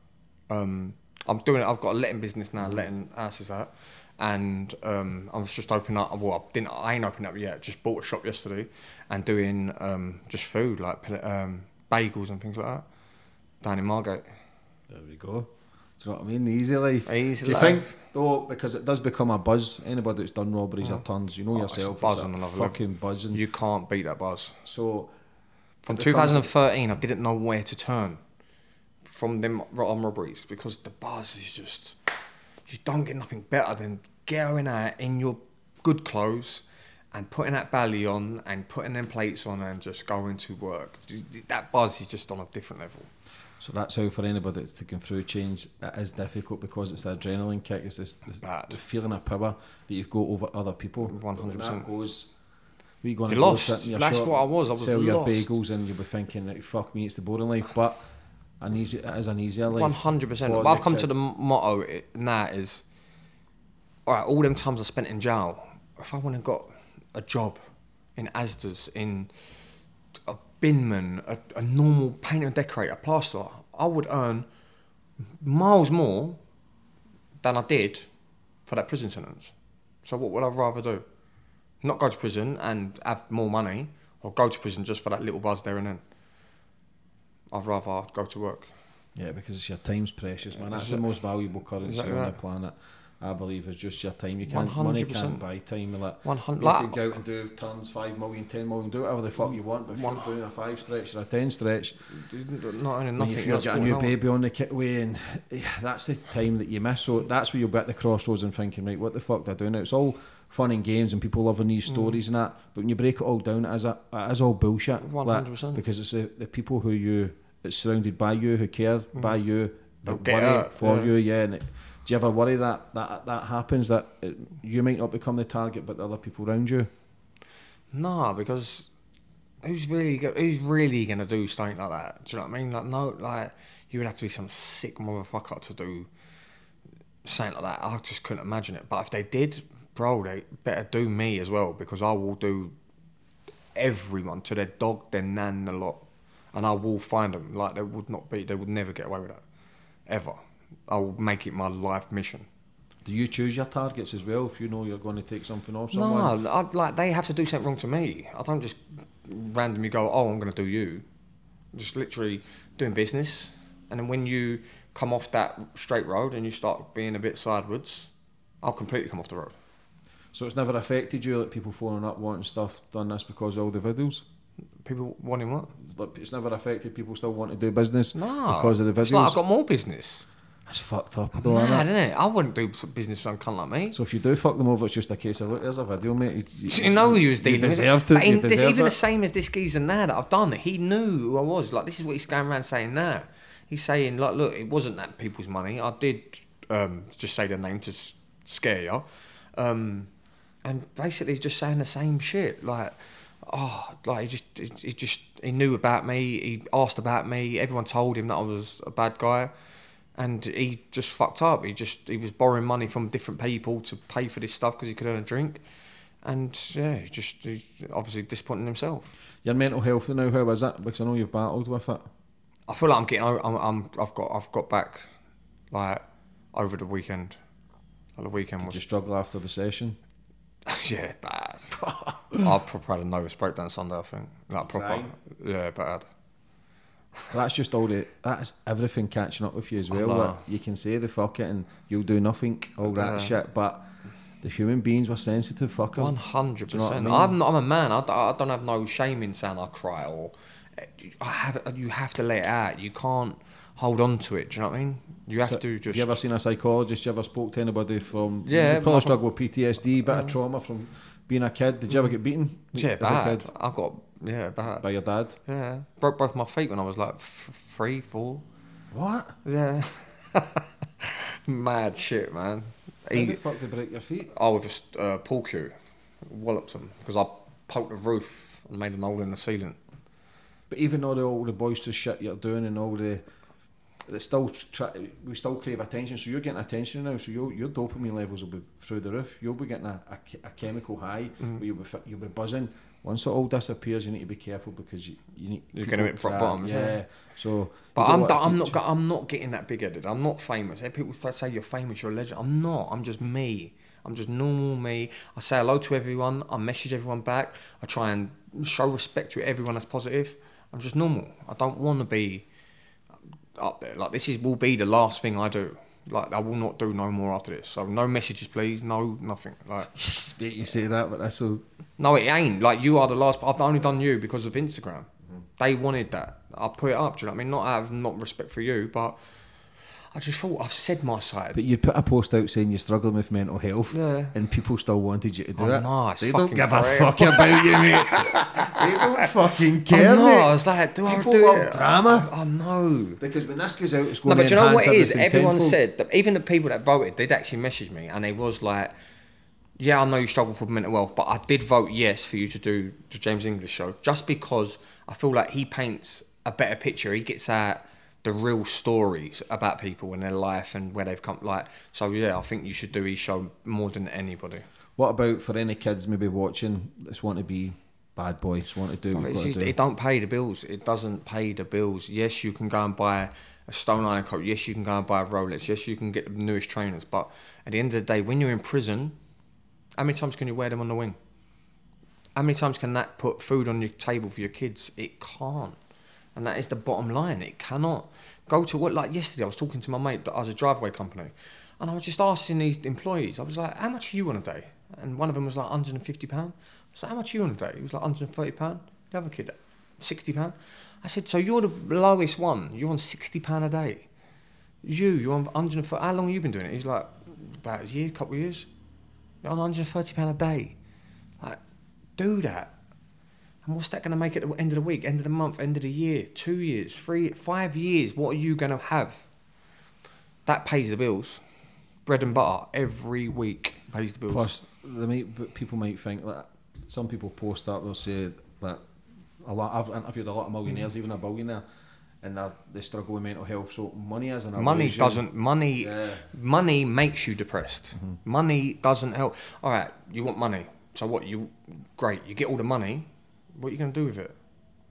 Um, I'm doing it. I've got a letting business now, letting houses out, and um, I was just opening up. Well, I didn't. I ain't opened up yet. Just bought a shop yesterday, and doing um, just food like um, bagels and things like that down in Margate. There we go. Do you know what I mean? The easy life. Easy Do you life. think, though, because it does become a buzz, anybody that's done robberies oh. or tons, you know oh, yourself, it's a buzz it's on a another fucking level. buzzing. You can't beat that buzz. So, from twenty thirteen, I didn't know where to turn from them armed robberies because the buzz is just, you don't get nothing better than going out in your good clothes and putting that belly on and putting them plates on and just going to work. That buzz is just on a different level. So that's how for anybody that's taking through change, it is difficult because it's the adrenaline kick, it's this, the, the feeling of power that you've got over other people. one hundred percent. That goes, we going you to lost. Go sit in your That's shop, what I was. I was sell lost. your bagels and you'll be thinking, like, fuck me, it's the boring life. But an easy, it is an easier life. one hundred percent. But I've come kid. to the motto it, now is, all right, all them times I spent in jail, if I went and got a job in Asda's, in a binman, a, a normal painter and decorator, a plasterer, I would earn miles more than I did for that prison sentence. So what would I rather do? Not go to prison and have more money, or go to prison just for that little buzz there and then? I'd rather go to work. Yeah, because it's your time's precious, man. That's Is the it, most valuable currency on right? the planet. I believe, is just your time. You can't, money can't buy time. Like, one hundred you can go out and do tons, five million, ten million, do whatever the fuck you want, but if you're doing a five stretch or a ten stretch, not only nothing. If you've got a new baby on the kitway, and yeah, that's the time that you miss. So that's where you'll be at the crossroads and thinking, right, what the fuck do I do now? It's all fun and games and people loving these stories mm. and that, but when you break it all down, it is, a, it is all bullshit. one hundred percent. Like, because it's the, the people who you, it's surrounded by you, who care mm. by you, they'll worry out, for yeah. you, yeah. And it, do you ever worry that that, that happens, that it, you might not become the target, but the other people around you? Nah, because who's really go, who's really gonna do something like that? Do you know what I mean? Like, no, like you would have to be some sick motherfucker to do something like that. I just couldn't imagine it. But if they did, bro, they better do me as well, because I will do everyone, to their dog, their nan, a lot, and I will find them. Like, they would not be, they would never get away with that, ever. I will make it my life mission. Do you choose your targets as well if you know you're going to take something off someone? No, I, like they have to do something wrong to me. I don't just randomly go, oh, I'm going to do you. Just literally doing business, and then when you come off that straight road and you start being a bit sideways, I'll completely come off the road. So it's never affected you, like people phoning up wanting stuff done this because of all the videos? People wanting what? Like, it's never affected people still want to do business no, because of the videos? It's like I've got more business. That's fucked up, though, Mad, isn't it? I wouldn't do business with a cunt like me. So if you do fuck them over, it's just a case of, look, there's a video, mate. You, you, you know who he was dealing with. To, but in, this, even it. the same as this geezer now that I've done, he knew who I was. Like, this is what he's going around saying now. He's saying, like, look, it wasn't that people's money. I did um, just say the name to s- scare you. Um, and basically he's just saying the same shit. Like, oh, like he just, he, he just, he knew about me. He asked about me. Everyone told him that I was a bad guy. And he just fucked up. He just, he was borrowing money from different people to pay for this stuff because he could earn a drink. And yeah, he just, he's obviously disappointing himself. Your mental health now, how is that? Because I know you've battled with it. I feel like I'm getting, I'm, I'm I've got, I've got back, like, over the weekend. Like the weekend Did was. you struggle after the session? Yeah, bad. I proper had a nervous breakdown Sunday, I think. Like proper, Right. Yeah, bad. Well, that's just all the, that's everything catching up with you as well. Like, you can say the fuck it and you'll do nothing, all that Yeah. shit, but the human beings were sensitive fuckers. One hundred percent. You know what I mean? I'm not. I'm a man. I, I don't have no shame in saying I cry, or I have. You have to let it out. You can't hold on to it. Do you know what I mean? You have So, to just. Have you ever seen a psychologist? You ever spoke to anybody from? Yeah, You probably my- struggle with P T S D, bit Yeah. of trauma from being a kid. Did you ever get beaten? Yeah, as a bad. kid I got yeah bad. by your dad? Yeah, broke both my feet when I was like f- three, four. What? Yeah. Mad shit, man. How He, the fuck did you break your feet? I was just uh, pool cue, walloped him because I poked the roof and made an hole in the ceiling. But even though the, all the boisterous shit you're doing and all the, it's still try, we still crave attention. So you're getting attention now. So your your dopamine levels will be through the roof. You'll be getting a, a, a chemical high. Mm. Where you'll be fi- you'll be buzzing. Once it all disappears, you need to be careful because you, you need. You're people gonna hit rock cry. bottom, Yeah. yeah. So. But you I'm don't not, wanna I'm keep not ch- go- I'm not getting that big headed. I'm not famous. Eh, People say you're famous, you're a legend. I'm not. I'm just me. I'm just normal me. I say hello to everyone. I message everyone back. I try and show respect to everyone that's positive. I'm just normal. I don't want to be up there. Like, this is will be the last thing I do. Like, I will not do no more after this. So no messages, please. No nothing. Like, you say that, but that's so. no, it ain't. Like, you are the last. I've only done you because of Instagram. Mm-hmm. They wanted that. I put it up. Do you know what I mean? Not out of not respect for you, but I just thought I've said my side. But you put a post out saying you're struggling with mental health, Yeah. and people still wanted you to do Oh, it. no, it's They don't fucking give a great. fuck about you, mate. They don't fucking care, I know. mate. I was like, do People I do love it? drama. I, I know. Because when this goes out, it's No, going but to do you know what enhance it is? everything Everyone tenfold. said that even the people that voted did actually message me, and it was like, yeah, I know you struggle for mental health, but I did vote yes for you to do the James English show, just because I feel like he paints a better picture. He gets out the real stories about people and their life and where they've come. Like, so yeah, I think you should do his show more than anybody. What about for any kids maybe watching that want to be bad boys, want to do what It's we've got to just- do? it don't pay the bills. It doesn't pay the bills. Yes, you can go and buy a Stone Island coat. Yes, you can go and buy a Rolex. Yes, you can get the newest trainers. But at the end of the day, when you're in prison, how many times can you wear them on the wing? How many times can that put food on your table for your kids? It can't. And that is the bottom line. It cannot. Go to work. Like yesterday, I was talking to my mate that has a driveway company. And I was just asking these employees, I was like, how much are you on a day? And one of them was like one hundred fifty pounds. I was like, how much are you on a day? He was like one hundred thirty pounds. The other kid, sixty pounds. I said, so you're the lowest one. You're on sixty pounds a day. You, you're on one hundred thirty. How long have you been doing it? He's like, about a year, couple of years. You're on one hundred thirty pounds a day. Like, do that. And what's that going to make at the end of the week, end of the month, end of the year, two years, three, five years? What are you going to have? That pays the bills. Bread and butter every week pays the bills. Plus, they might, people might think that some people post up, they'll say that a lot. I've interviewed a lot of millionaires, mm. even a billionaire, and they struggle with mental health. So money isn't a money illusion. doesn't money yeah. money makes you depressed. Mm-hmm. Money doesn't help. All right, you want money, so what? You great, you get all the money. What are you going to do with it?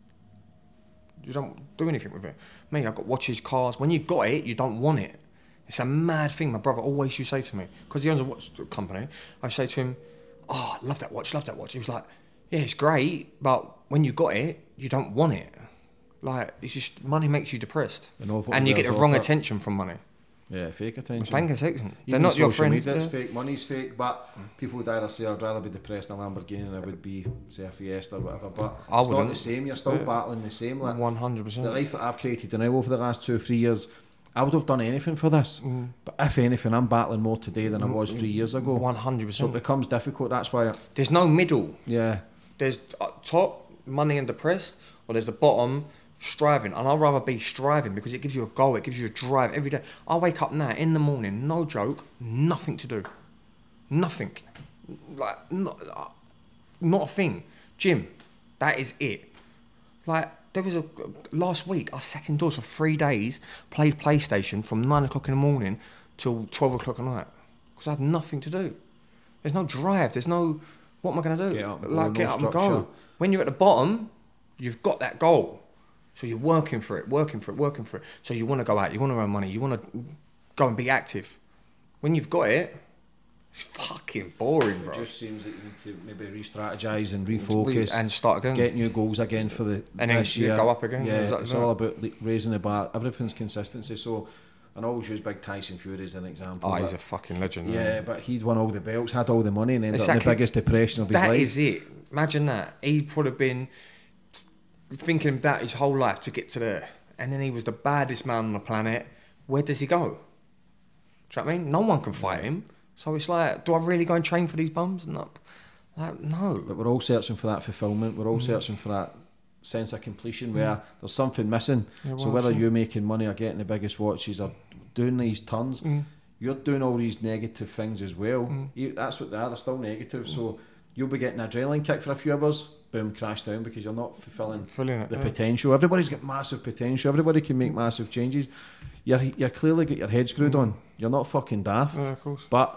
You don't do anything with it. Me, I've got watches, cars. When you got it, you don't want it. It's a mad thing. My brother always used to say to me, because he owns a watch company, I say to him, oh, love that watch, love that watch. He was like, yeah, it's great, but when you got it, you don't want it. Like, it's just, money makes you depressed. And, and you get the wrong attention from money. Yeah, fake attention. Fake attention. They're not your friend. Media, it's yeah. fake, money's fake, but people would either say, I'd rather be depressed in a Lamborghini than I would be, say, a Fiesta or whatever, but I it's wouldn't. not the same, you're still yeah. battling the same. Like, one hundred percent. The life that I've created now over the last two or three years, I would have done anything for this, mm. but if anything, I'm battling more today than I was three years ago. one hundred percent. So it becomes difficult, that's why... I, there's no middle. Yeah. There's top, money and depressed, or there's the bottom, striving. And I'd rather be striving because it gives you a goal, it gives you a drive every day. I wake up now in the morning, no joke, nothing to do. Nothing. Like, not, not a thing. Gym, that is it. Like, there was a, last week, I sat indoors for three days, played PlayStation from nine o'clock in the morning till twelve o'clock at night. Because I had nothing to do. There's no drive, there's no, what am I going to do? Get up, like, go, get no up structure. and go. When you're at the bottom, you've got that goal. So you're working for it, working for it, working for it. So you want to go out, you want to earn money, you want to go and be active. When you've got it, it's fucking boring, bro. It just seems that you need to maybe re-strategise and refocus. And start again. Get new goals again for the and then this year. go up again. Yeah, exactly it's that. all about raising the bar. Everything's consistency. So, and I always use Big Tyson Fury as an example. Oh, he's a fucking legend. Yeah, man. But he'd won all the belts, had all the money, and ended exactly. up in the biggest depression of his that life. That is it. Imagine that. He would have been thinking of that his whole life to get to there. And then he was the baddest man on the planet. Where does he go? Do you know what I mean? No one can fight him. So it's like, do I really go and train for these bums? No. Like, no. But we're all searching for that fulfilment. We're all mm. searching for that sense of completion mm. where there's something missing. Yeah, so whether you're making money or getting the biggest watches or doing these tons, mm. you're doing all these negative things as well. Mm. You, that's what they are. They're still negative. Mm. So you'll be getting an adrenaline kick for a few hours. Boom, crash down because you're not fulfilling it, the yeah. potential. Everybody's got massive potential. Everybody can make massive changes. You're you're clearly got your head screwed mm. on. You're not fucking daft. Yeah, of course. But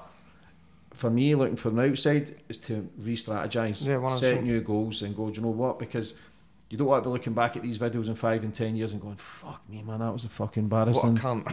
for me, looking from the outside, is to re-strategise, yeah, set new goals, and go. Do you know what? Because you don't want to be looking back at these videos in five and ten years and going, "Fuck me, man, that was a fucking embarrassing." What a cunt.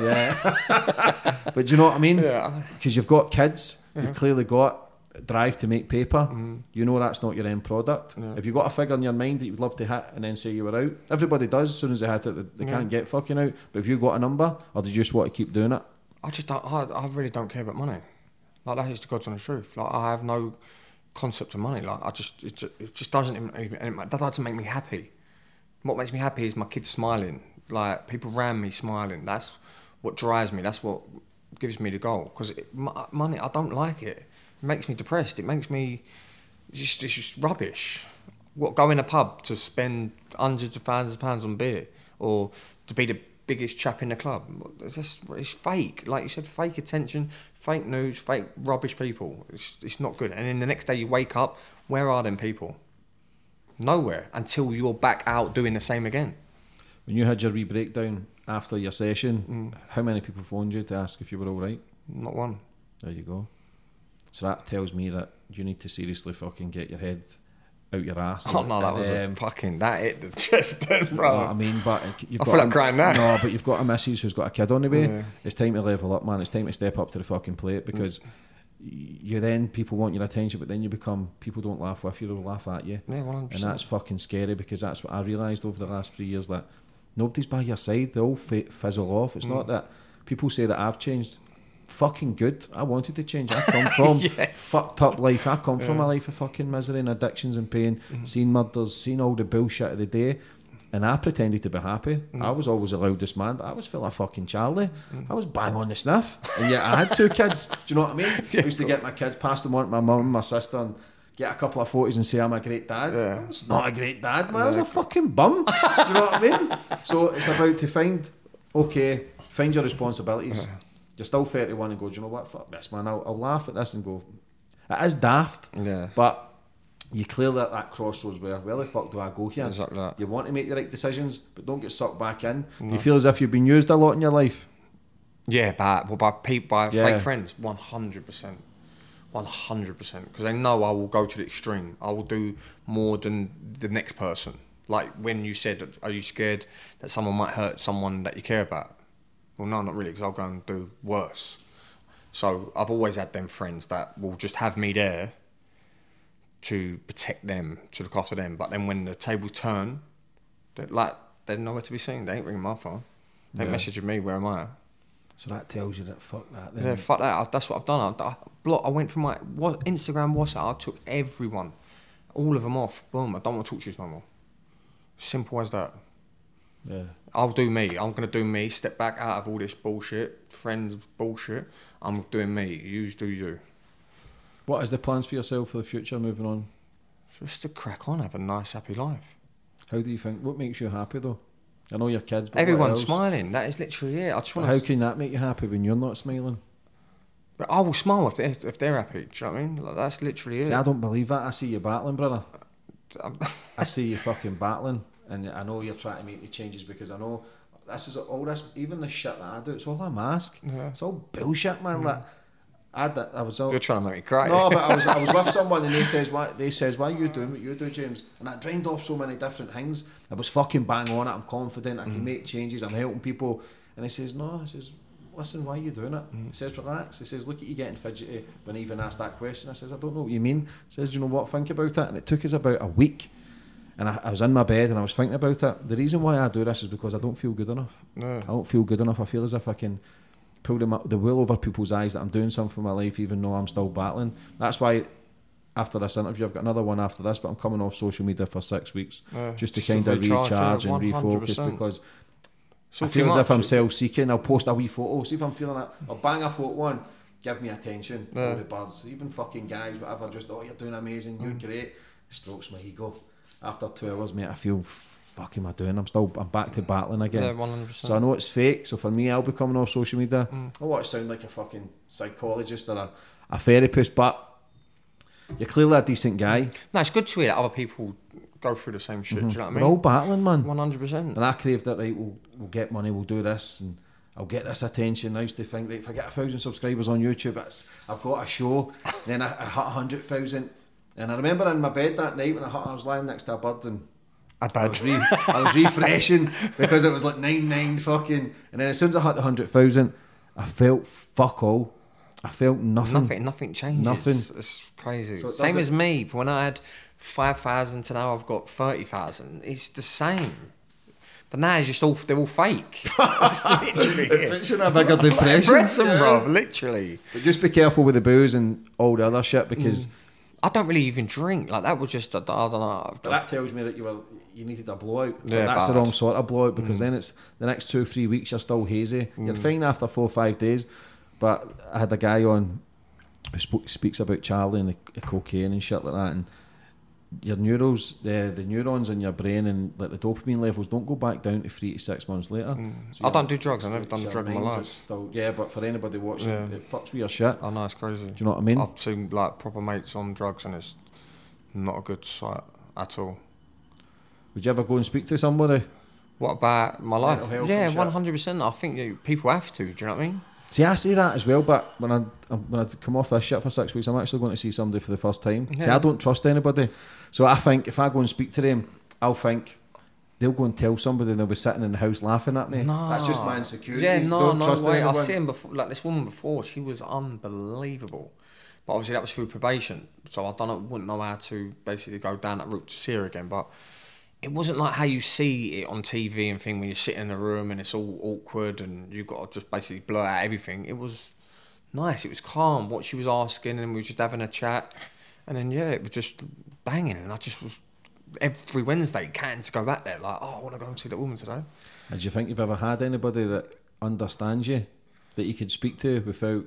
Yeah. But do you know what I mean? Yeah. Because you've got kids. Yeah. You've clearly got drive to make paper. Mm. You know that's not your end product. Yeah. If you've got a figure in your mind that you would love to hit and then say you were out, everybody does. As soon as they hit it, they, they yeah. can't get fucking out. But if you've got a number, or do you just want to keep doing it? I just don't, I, I really don't care about money. Like, that is the God's honest truth. Like, I have no concept of money. Like, I just, it just, it just doesn't even, even, that doesn't make me happy. What makes me happy is my kids smiling. Like, people around me smiling. That's what drives me. That's what gives me the goal. Because money, I don't like it. It makes me depressed. It makes me just, it's just rubbish. What, go in a pub to spend hundreds of thousands of pounds on beer, or to be the biggest chap in the club? It's just, it's fake. Like you said, fake attention, fake news, fake rubbish people. It's it's not good. And then the next day you wake up, where are them people? Nowhere, until you're back out doing the same again. When you had your wee breakdown after your session, mm. how many people phoned you to ask if you were all right? Not one. There you go. So that tells me that you need to seriously fucking get your head out your ass. Oh no, that and, was um, a fucking that hit the chest then, bro. You know what I mean, but you've I got feel like a, crying now. No, but you've got a missus who's got a kid on the way. Yeah. It's time to level up, man. It's time to step up to the fucking plate, because mm. you then people want your attention, but then you become people don't laugh with you, they'll laugh at you. Yeah, one hundred percent. And that's fucking scary, because that's what I realised over the last three years, that nobody's by your side. They all f- fizzle off. It's mm. not that people say that I've changed. fucking good. I wanted to change. I come from Yes. fucked up life. I come from Yeah. a life of fucking misery and addictions and pain, seen murders, seen all the bullshit of the day. And I pretended to be happy. I was always the loudest man, but I was full of fucking Charlie. I was bang on the sniff. And yet I had two kids. Do you know what I mean? I used to get my kids, pass them on to my mum and my sister, and get a couple of photos and say I'm a great dad. Yeah. I was not a great dad, man. I was a fucking bum. Do you know what I mean? So it's about to find, okay, find your responsibilities. You're still thirty-one and go, do you know what? Fuck this, man. I'll, I'll laugh at this and go, it is daft. Yeah. But you clearly at that crossroads where, where the fuck do I go here? Exactly that. You want to make the right decisions, but don't get sucked back in. Do you feel as if you've been used a lot in your life? Yeah, by well, by people, by Yeah. fake friends, one hundred percent, one hundred percent. Because they know I will go to the extreme. I will do more than the next person. Like when you said, "Are you scared that someone might hurt someone that you care about?" Well, no, not really, because I'll go and do worse. So I've always had them friends that will just have me there to protect them, to look after them. But then when the tables turn, they're like they're nowhere to be seen. They ain't ringing my phone. They Yeah. messaging me, "Where am I?" So that tells you that fuck that. Then. Yeah, fuck that. I, that's what I've done. I, I, block, I went from my what, Instagram, WhatsApp. I took everyone, all of them off. Boom. I don't want to talk to you no more. Simple as that. Yeah. I'll do me. I'm gonna do me. Step back out of all this bullshit, friends bullshit. I'm doing me. You do you. What is the plans for yourself for the future moving on? Just to crack on, have a nice, happy life. How do you think, what makes you happy though? I know your kids, but what Everyone's else? smiling. That is literally it. I just But want how to. can that make you happy when you're not smiling? But I will smile if they're, if they're happy. Do you know what I mean? Like, that's literally it. See, I don't believe that. I see you battling, brother. I'm- I see you fucking battling, and I know you're trying to make the changes because I know this is all this, even the shit that I do. It's all a mask. Yeah. It's all bullshit, man. Like I, had that, I was all. You're trying to make me cry. No, but I was I was with someone and they says why they says why are you doing what you do, James? And I drained off so many different things. I was fucking bang on it. I'm confident. I can make changes. I'm helping people. And he says no. He says listen, why are you doing it? He says relax. He says look at you getting fidgety when I even asked that question. I says I don't know what you mean. He says do you know what? Think about it. And it took us about a week. And I, I was in my bed and I was thinking about it. The reason why I do this is because I don't feel good enough. No. I don't feel good enough. I feel as if I can pull them up, the wool over people's eyes that I'm doing something for my life even though I'm still battling. That's why after this interview I've got another one after this, but I'm coming off social media for six weeks Yeah, just to just to kind of recharge, recharge yeah, and refocus one hundred percent. because So I feel too as if much. I'm self-seeking. I'll post a wee photo, see if I'm feeling it, I'll bang a photo on, give me attention, Yeah. all the buzz, even fucking guys, whatever, just oh you're doing amazing, you're great, strokes my ego. After two hours, mate, I feel fuck am I doing? I'm still I'm back to battling again. Yeah, one hundred percent. So I know it's fake. So for me, I'll be coming off social media. I don't want to sound like a fucking psychologist or a, a therapist, but you're clearly a decent guy. No, it's good to hear that other people go through the same shit. Do you know what I We're all mean? battling, man. One hundred percent. And I craved it, right, we'll, we'll get money, we'll do this, and I'll get this attention. I used to think, right, if I get a thousand subscribers on YouTube, it's, I've got a show. Then I, I hit a hundred thousand. And I remember in my bed that night when I, hit, I was lying next to a bird and A I bad. was, re- I was refreshing because it was like nine nine fucking. And then as soon as I hit the hundred thousand, I felt fuck all. I felt nothing. Nothing. Nothing changes. Nothing. It's crazy. So it same doesn't- as me. When I had five thousand to now I've got thirty thousand. It's the same. But now it's just all they're all fake. That's literally it. Picture a bigger depression. Depressing, Yeah. bro. Literally. But just be careful with the booze and all the other shit because I don't really even drink. Like that was just I don't know. but that tells me that you were you needed a blowout. But Yeah, that's the bad. wrong sort of blowout because then it's the next two three weeks you're still hazy. You're fine after four or five days. But I had a guy on who spoke, speaks about Charlie and the, the cocaine and shit like that, and your neurons, the the neurons in your brain and like the dopamine levels don't go back down to three to six months later. So I your- don't do drugs. I've never done a your drug in my mind's life. Still, yeah, but for anybody watching, Yeah. it fucks with your shit. I know it's crazy. Do you know what I mean? I've seen like proper mates on drugs and it's not a good sight at all. Would you ever go and speak to somebody? What about my life? Mental health Yeah, and shit. one hundred percent. I think you, people have to. Do you know what I mean? See, I say that as well, but when I when I come off this shit for six weeks, I'm actually going to see somebody for the first time. See, Yeah. I don't trust anybody, so I think if I go and speak to them, I'll think they'll go and tell somebody, and they'll be sitting in the house laughing at me. No. That's just my insecurities. Yeah, no, don't no trust way. anyone. I've seen before, like this woman before. She was unbelievable, but obviously that was through probation. So I don't know, wouldn't know how to basically go down that route to see her again. But it wasn't like how you see it on T V and thing when you sit in a room and it's all awkward and you've got to just basically blur out everything. It was nice. It was calm. What she was asking, and we were just having a chat, and then yeah, it was just banging, and I just was every Wednesday canting to go back there. Like, oh, I want to go and see that woman today. And do you think you've ever had anybody that understands you, that you could speak to without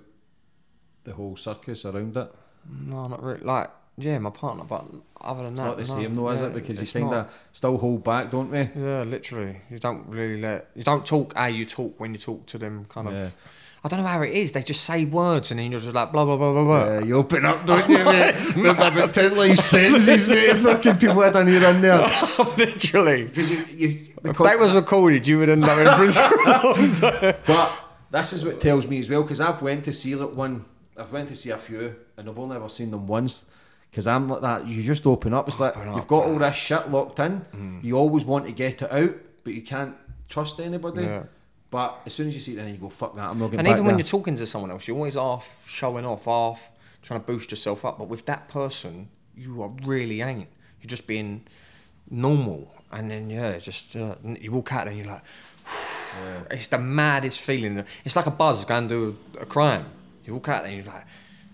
the whole circus around it? No, not really. Like, yeah, my partner, but other than It's that, not the no. same though, is Yeah, it? Because you it's kind of not. still hold back, don't we? Yeah, literally. You don't really let... You don't talk how you talk when you talk to them, kind Yeah. of... I don't know how it is. They just say words and then you're just like, blah, blah, blah, blah, blah. Yeah, you open up, don't you, mate? It's With about ten like sentences, mate. Fucking people had an ear in there. Literally. You, you, If that was recorded, you would end up in prison for a long time. But this is what tells me as well, because I've went to see like one, I've went to see a few, and I've only ever seen them once. Because I'm like that, you just open up. It's like Open you've up, got man. all this shit locked in. Mm. You always want to get it out, but you can't trust anybody. Yeah. But as soon as you see it, then you go, fuck that, I'm not getting And back even when there. you're talking to someone else, you're always half showing off, half trying to boost yourself up. But with that person, you are really ain't. You're just being normal. And then, yeah, just uh, you walk out and you're like, Yeah. it's the maddest feeling. It's like a buzz going to do a crime. You walk out there and you're like,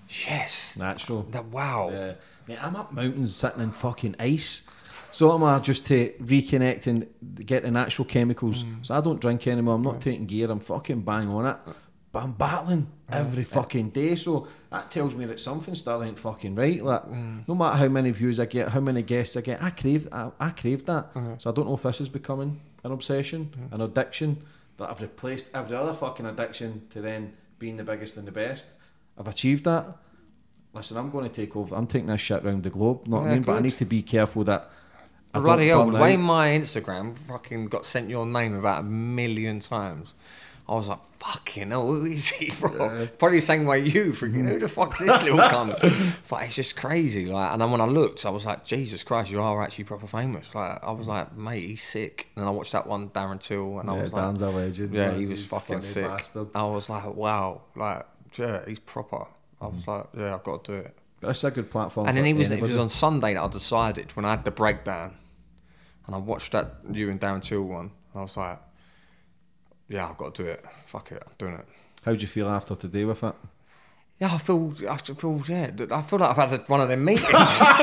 yes. Natural. That, wow. Yeah. Mate, I'm up mountains sitting in fucking ice. So am I, just to reconnect and get the natural chemicals. Mm. So I don't drink anymore. I'm not taking gear. I'm fucking bang on it. But I'm battling every fucking day. So that tells me that something still ain't fucking right. Like, Mm. no matter how many views I get, how many guests I get, I crave, I, I crave that. Mhm. So I don't know if this is becoming an obsession, an addiction, that I've replaced every other fucking addiction to then being the biggest and the best. I've achieved that. Listen, I'm going to take over. I'm taking this shit around the globe. Know what I Yeah, mean? But I good. need to be careful that I don't Bloody hell, burn the way out. my Instagram fucking got sent your name about a million times. I was like, fucking hell, who is he, bro? Probably the same way you, freaking, who the fuck's this little cunt? But it's just crazy, like, and then when I looked, I was like, Jesus Christ, you are actually proper famous. Like, I was like, mate, he's sick. And I watched that one, Darren Till, and I Yeah, was like, Dan's a legend. yeah, man. he was He's a fucking funny sick. bastard. I was like, wow, like, yeah, he's proper. I was like, yeah, I've got to do it. But that's a good platform. And for then he was, it anybody. was on Sunday that I decided, when I had the breakdown, and I watched that you and Darren Till one, and I was like, yeah, I've got to do it. Fuck it, I'm doing it. How do you feel after today with it? Yeah, I feel, I feel, yeah, I feel like I've had one of them meetings.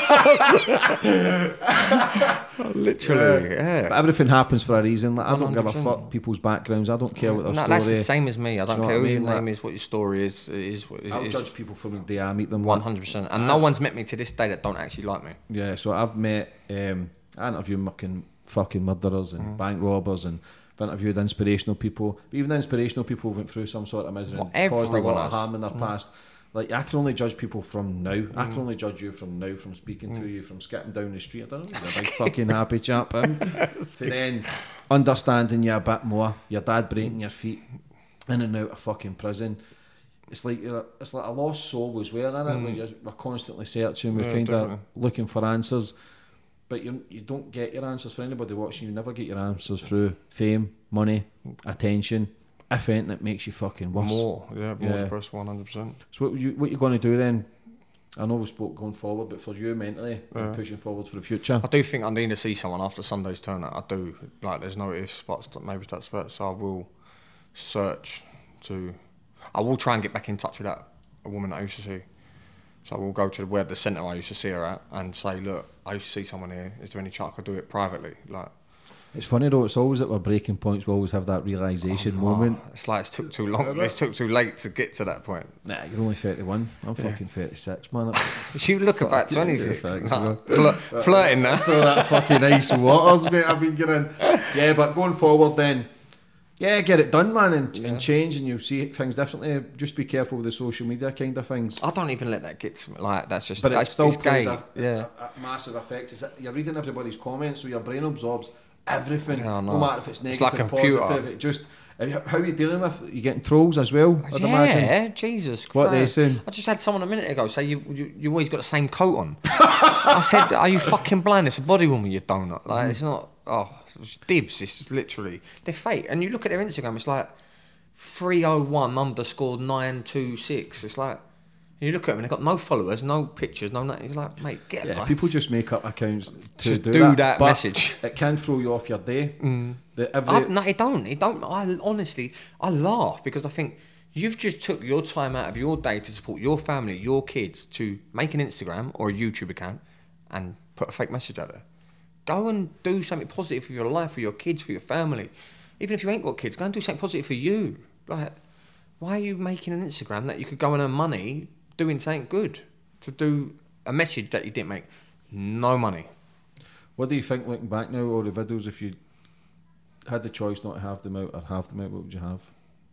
Literally, yeah. But everything happens for a reason. Like, I don't give a one hundred percent. fuck people's backgrounds. I don't care what their No, story that's the is. same as me. I don't Do you know care what who I your mean? name Like- is, what your story is. It is what it I'll is. judge people from the day I meet them. One hundred percent. And no one's met me to this day that don't actually like me. Yeah, so I've met, um, I interviewed fucking, fucking murderers and Mm-hmm. bank robbers, and I've interviewed inspirational people. But even the inspirational people went through some sort of misery Well, and caused a everyone lot of has. harm in their past. Like, I can only judge people from now. I Mm. can only judge you from now, from speaking to you, from skipping down the street. I don't know, you're a big fucking happy chap. Um, to then understanding you a bit more, your dad breaking your feet in and out of fucking prison. It's like you're, it's like a lost soul as well, isn't it? Where you're, we're constantly searching, we're Yeah, kind of definitely. looking for answers, but you you don't get your answers for anybody watching. You never get your answers through fame, money, attention. If anything, it makes you fucking worse. More, yeah, more Yeah. depressed, one hundred percent. So what you what you going to do then? I know we spoke going forward, but for you mentally, Yeah. and pushing forward for the future. I do think I need to see someone after Sunday's turnout. I do. Like, there's no ifs, buts, maybe that's better. So I will search to. I will try and get back in touch with that a woman that I used to see. So I will go to where the centre I used to see her at and say, look, I used to see someone here. Is there any chance I could do it privately? Like, It's funny though. It's always at our breaking points. We always have that realization oh, moment. It's like it's took too long. It's took too late to get to that point. Nah, you're only thirty-one. I'm fucking thirty-six, man. You look about twenty-six. Yeah, thanks, Nah, bro. flir- flirting now. So that fucking ice waters, mate. I've been getting. Yeah, but going forward, then, yeah, get it done, man, and, Yeah. and change, and you'll see things differently. Just be careful with the social media kind of things. I don't even let that get to me. Like, that's just. But it that's, still it's plays gay. a, yeah. a, a massive effect. It's, you're reading everybody's comments, so your brain absorbs everything. Yeah, I know. No matter if it's It's negative, like a computer. positive. It just. How are you dealing with? You getting trolls as well? I'd yeah, imagine. Jesus Christ. What they saying? I just had someone a minute ago say you you, you always got the same coat on. I said, are you fucking blind? It's a body woman, you donut. Like, it's not, oh, it's dibs. It's literally, they're fake. And you look at their Instagram, it's like three oh one underscore nine two six. It's like, you look at them and they've got no followers, no pictures, no nothing. You're like, mate, get a Yeah, life. people just make up accounts to Just do, do that, that but message. It can throw you off your day. Mm. The, every, I, no, it don't. It don't. I honestly, I laugh because I think You've just took your time out of your day to support your family, your kids, to make an Instagram or a YouTube account and put a fake message out there. Go and do something positive for your life, for your kids, for your family. Even if you ain't got kids, go and do something positive for you. Like, why are you making an Instagram that you could go and earn money doing something good? To do a message that you didn't make. No money. What do you think, looking back now, all the videos, if you had the choice not to have them out or have them out, what would you have?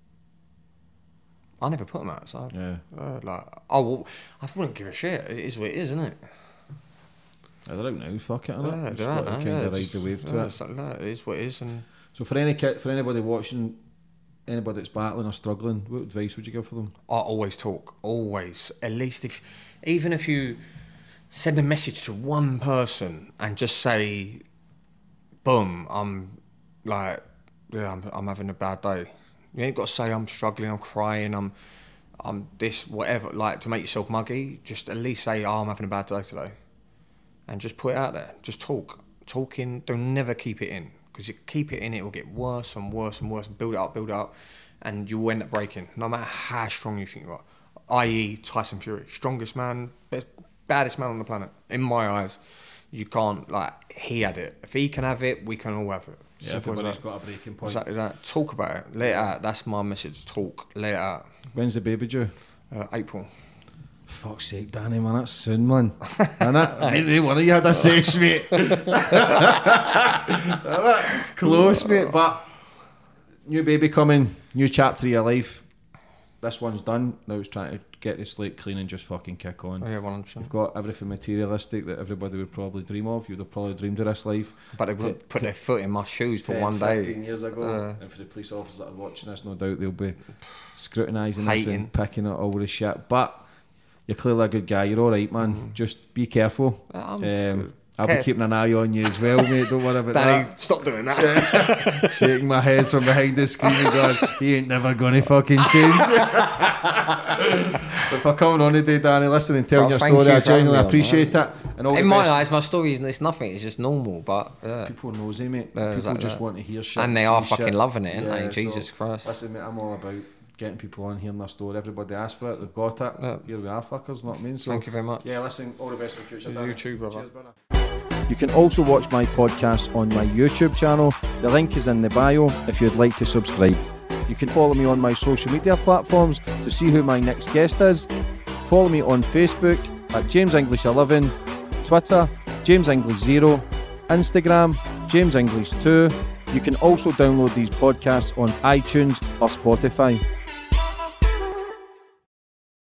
I never put them out, so yeah. Uh, like, oh, well, I wouldn't give a shit. It is what it is, isn't it? They're out now. Fuck it, innit? Yeah, Just they're got out to now. kind Yeah, of ride just, the wave to yeah, it. it's like that. It is what it is. And so for any kid, for anybody watching, anybody that's battling or struggling, what advice would you give for them? I always talk. Always. At least if, even if you send a message to one person and just say, boom, I'm like, yeah, I'm, I'm having a bad day. You ain't got to say I'm struggling, I'm crying, I'm I'm this, whatever, like to make yourself muggy. Just at least say, oh, I'm having a bad day today. And just put it out there. Just talk. Talking, don't never keep it in. Because you keep it in, it will get worse and worse and worse. Build it up, build it up. And you will end up breaking, no matter how strong you think you are. that is Tyson Fury. Strongest man, best, baddest man on the planet. In my eyes, you can't, like, he had it. If he can have it, we can all have it. Yeah, Simple as everybody's that. got a breaking point. Exactly that. Talk about it. Let it out. That's my message. Talk. Let it out. When's the baby due? Uh, April. Fuck's sake, Danny, man, that's soon, man. Innit? I mean, they were, you had a sesh, mate. It's close, mate. But new baby coming, new chapter of your life. This one's done. Now it's trying to get the slate clean and just fucking kick on. Oh, yeah, one hundred percent. You've got everything materialistic that everybody would probably dream of. You'd have probably dreamed of this life. But they wouldn't put their foot in my shoes for one day. fifteen years ago. Uh, and for the police officers that are watching this, no doubt they'll be scrutinising this Hating. and picking at all the shit. But you're clearly a good guy. You're all right, man. Mm. Just be careful. I'm Um, I'll Care- be keeping an eye on you as well, mate. Don't worry about Danny, that. stop doing that. Shaking my head from behind the screen and going, he ain't never going to fucking change. But for coming on today, Danny, listen and telling Bro, your thank story, you I for having genuinely me on, appreciate it. And all In the my best. eyes, my story is it's nothing. It's just normal, but yeah. People are nosy, mate. Yeah, People exactly just that. want to hear shit. And they see are shit. fucking loving it, ain't Yeah, they? Jesus so, Christ. Listen, mate, I'm all about getting people on, hearing their story. Everybody asked for it, they've got it. Yeah. Here we are, fuckers, know what I mean? So, Thank you very much. yeah, listen, all the best for the future, You Danny. too, brother. Cheers, brother. You can also watch my podcast on my YouTube channel. The link is in the bio if you'd like to subscribe. You can follow me on my social media platforms to see who my next guest is. Follow me on Facebook at James English eleven, Twitter, James English zero, Instagram, James English two. You can also download these podcasts on iTunes or Spotify.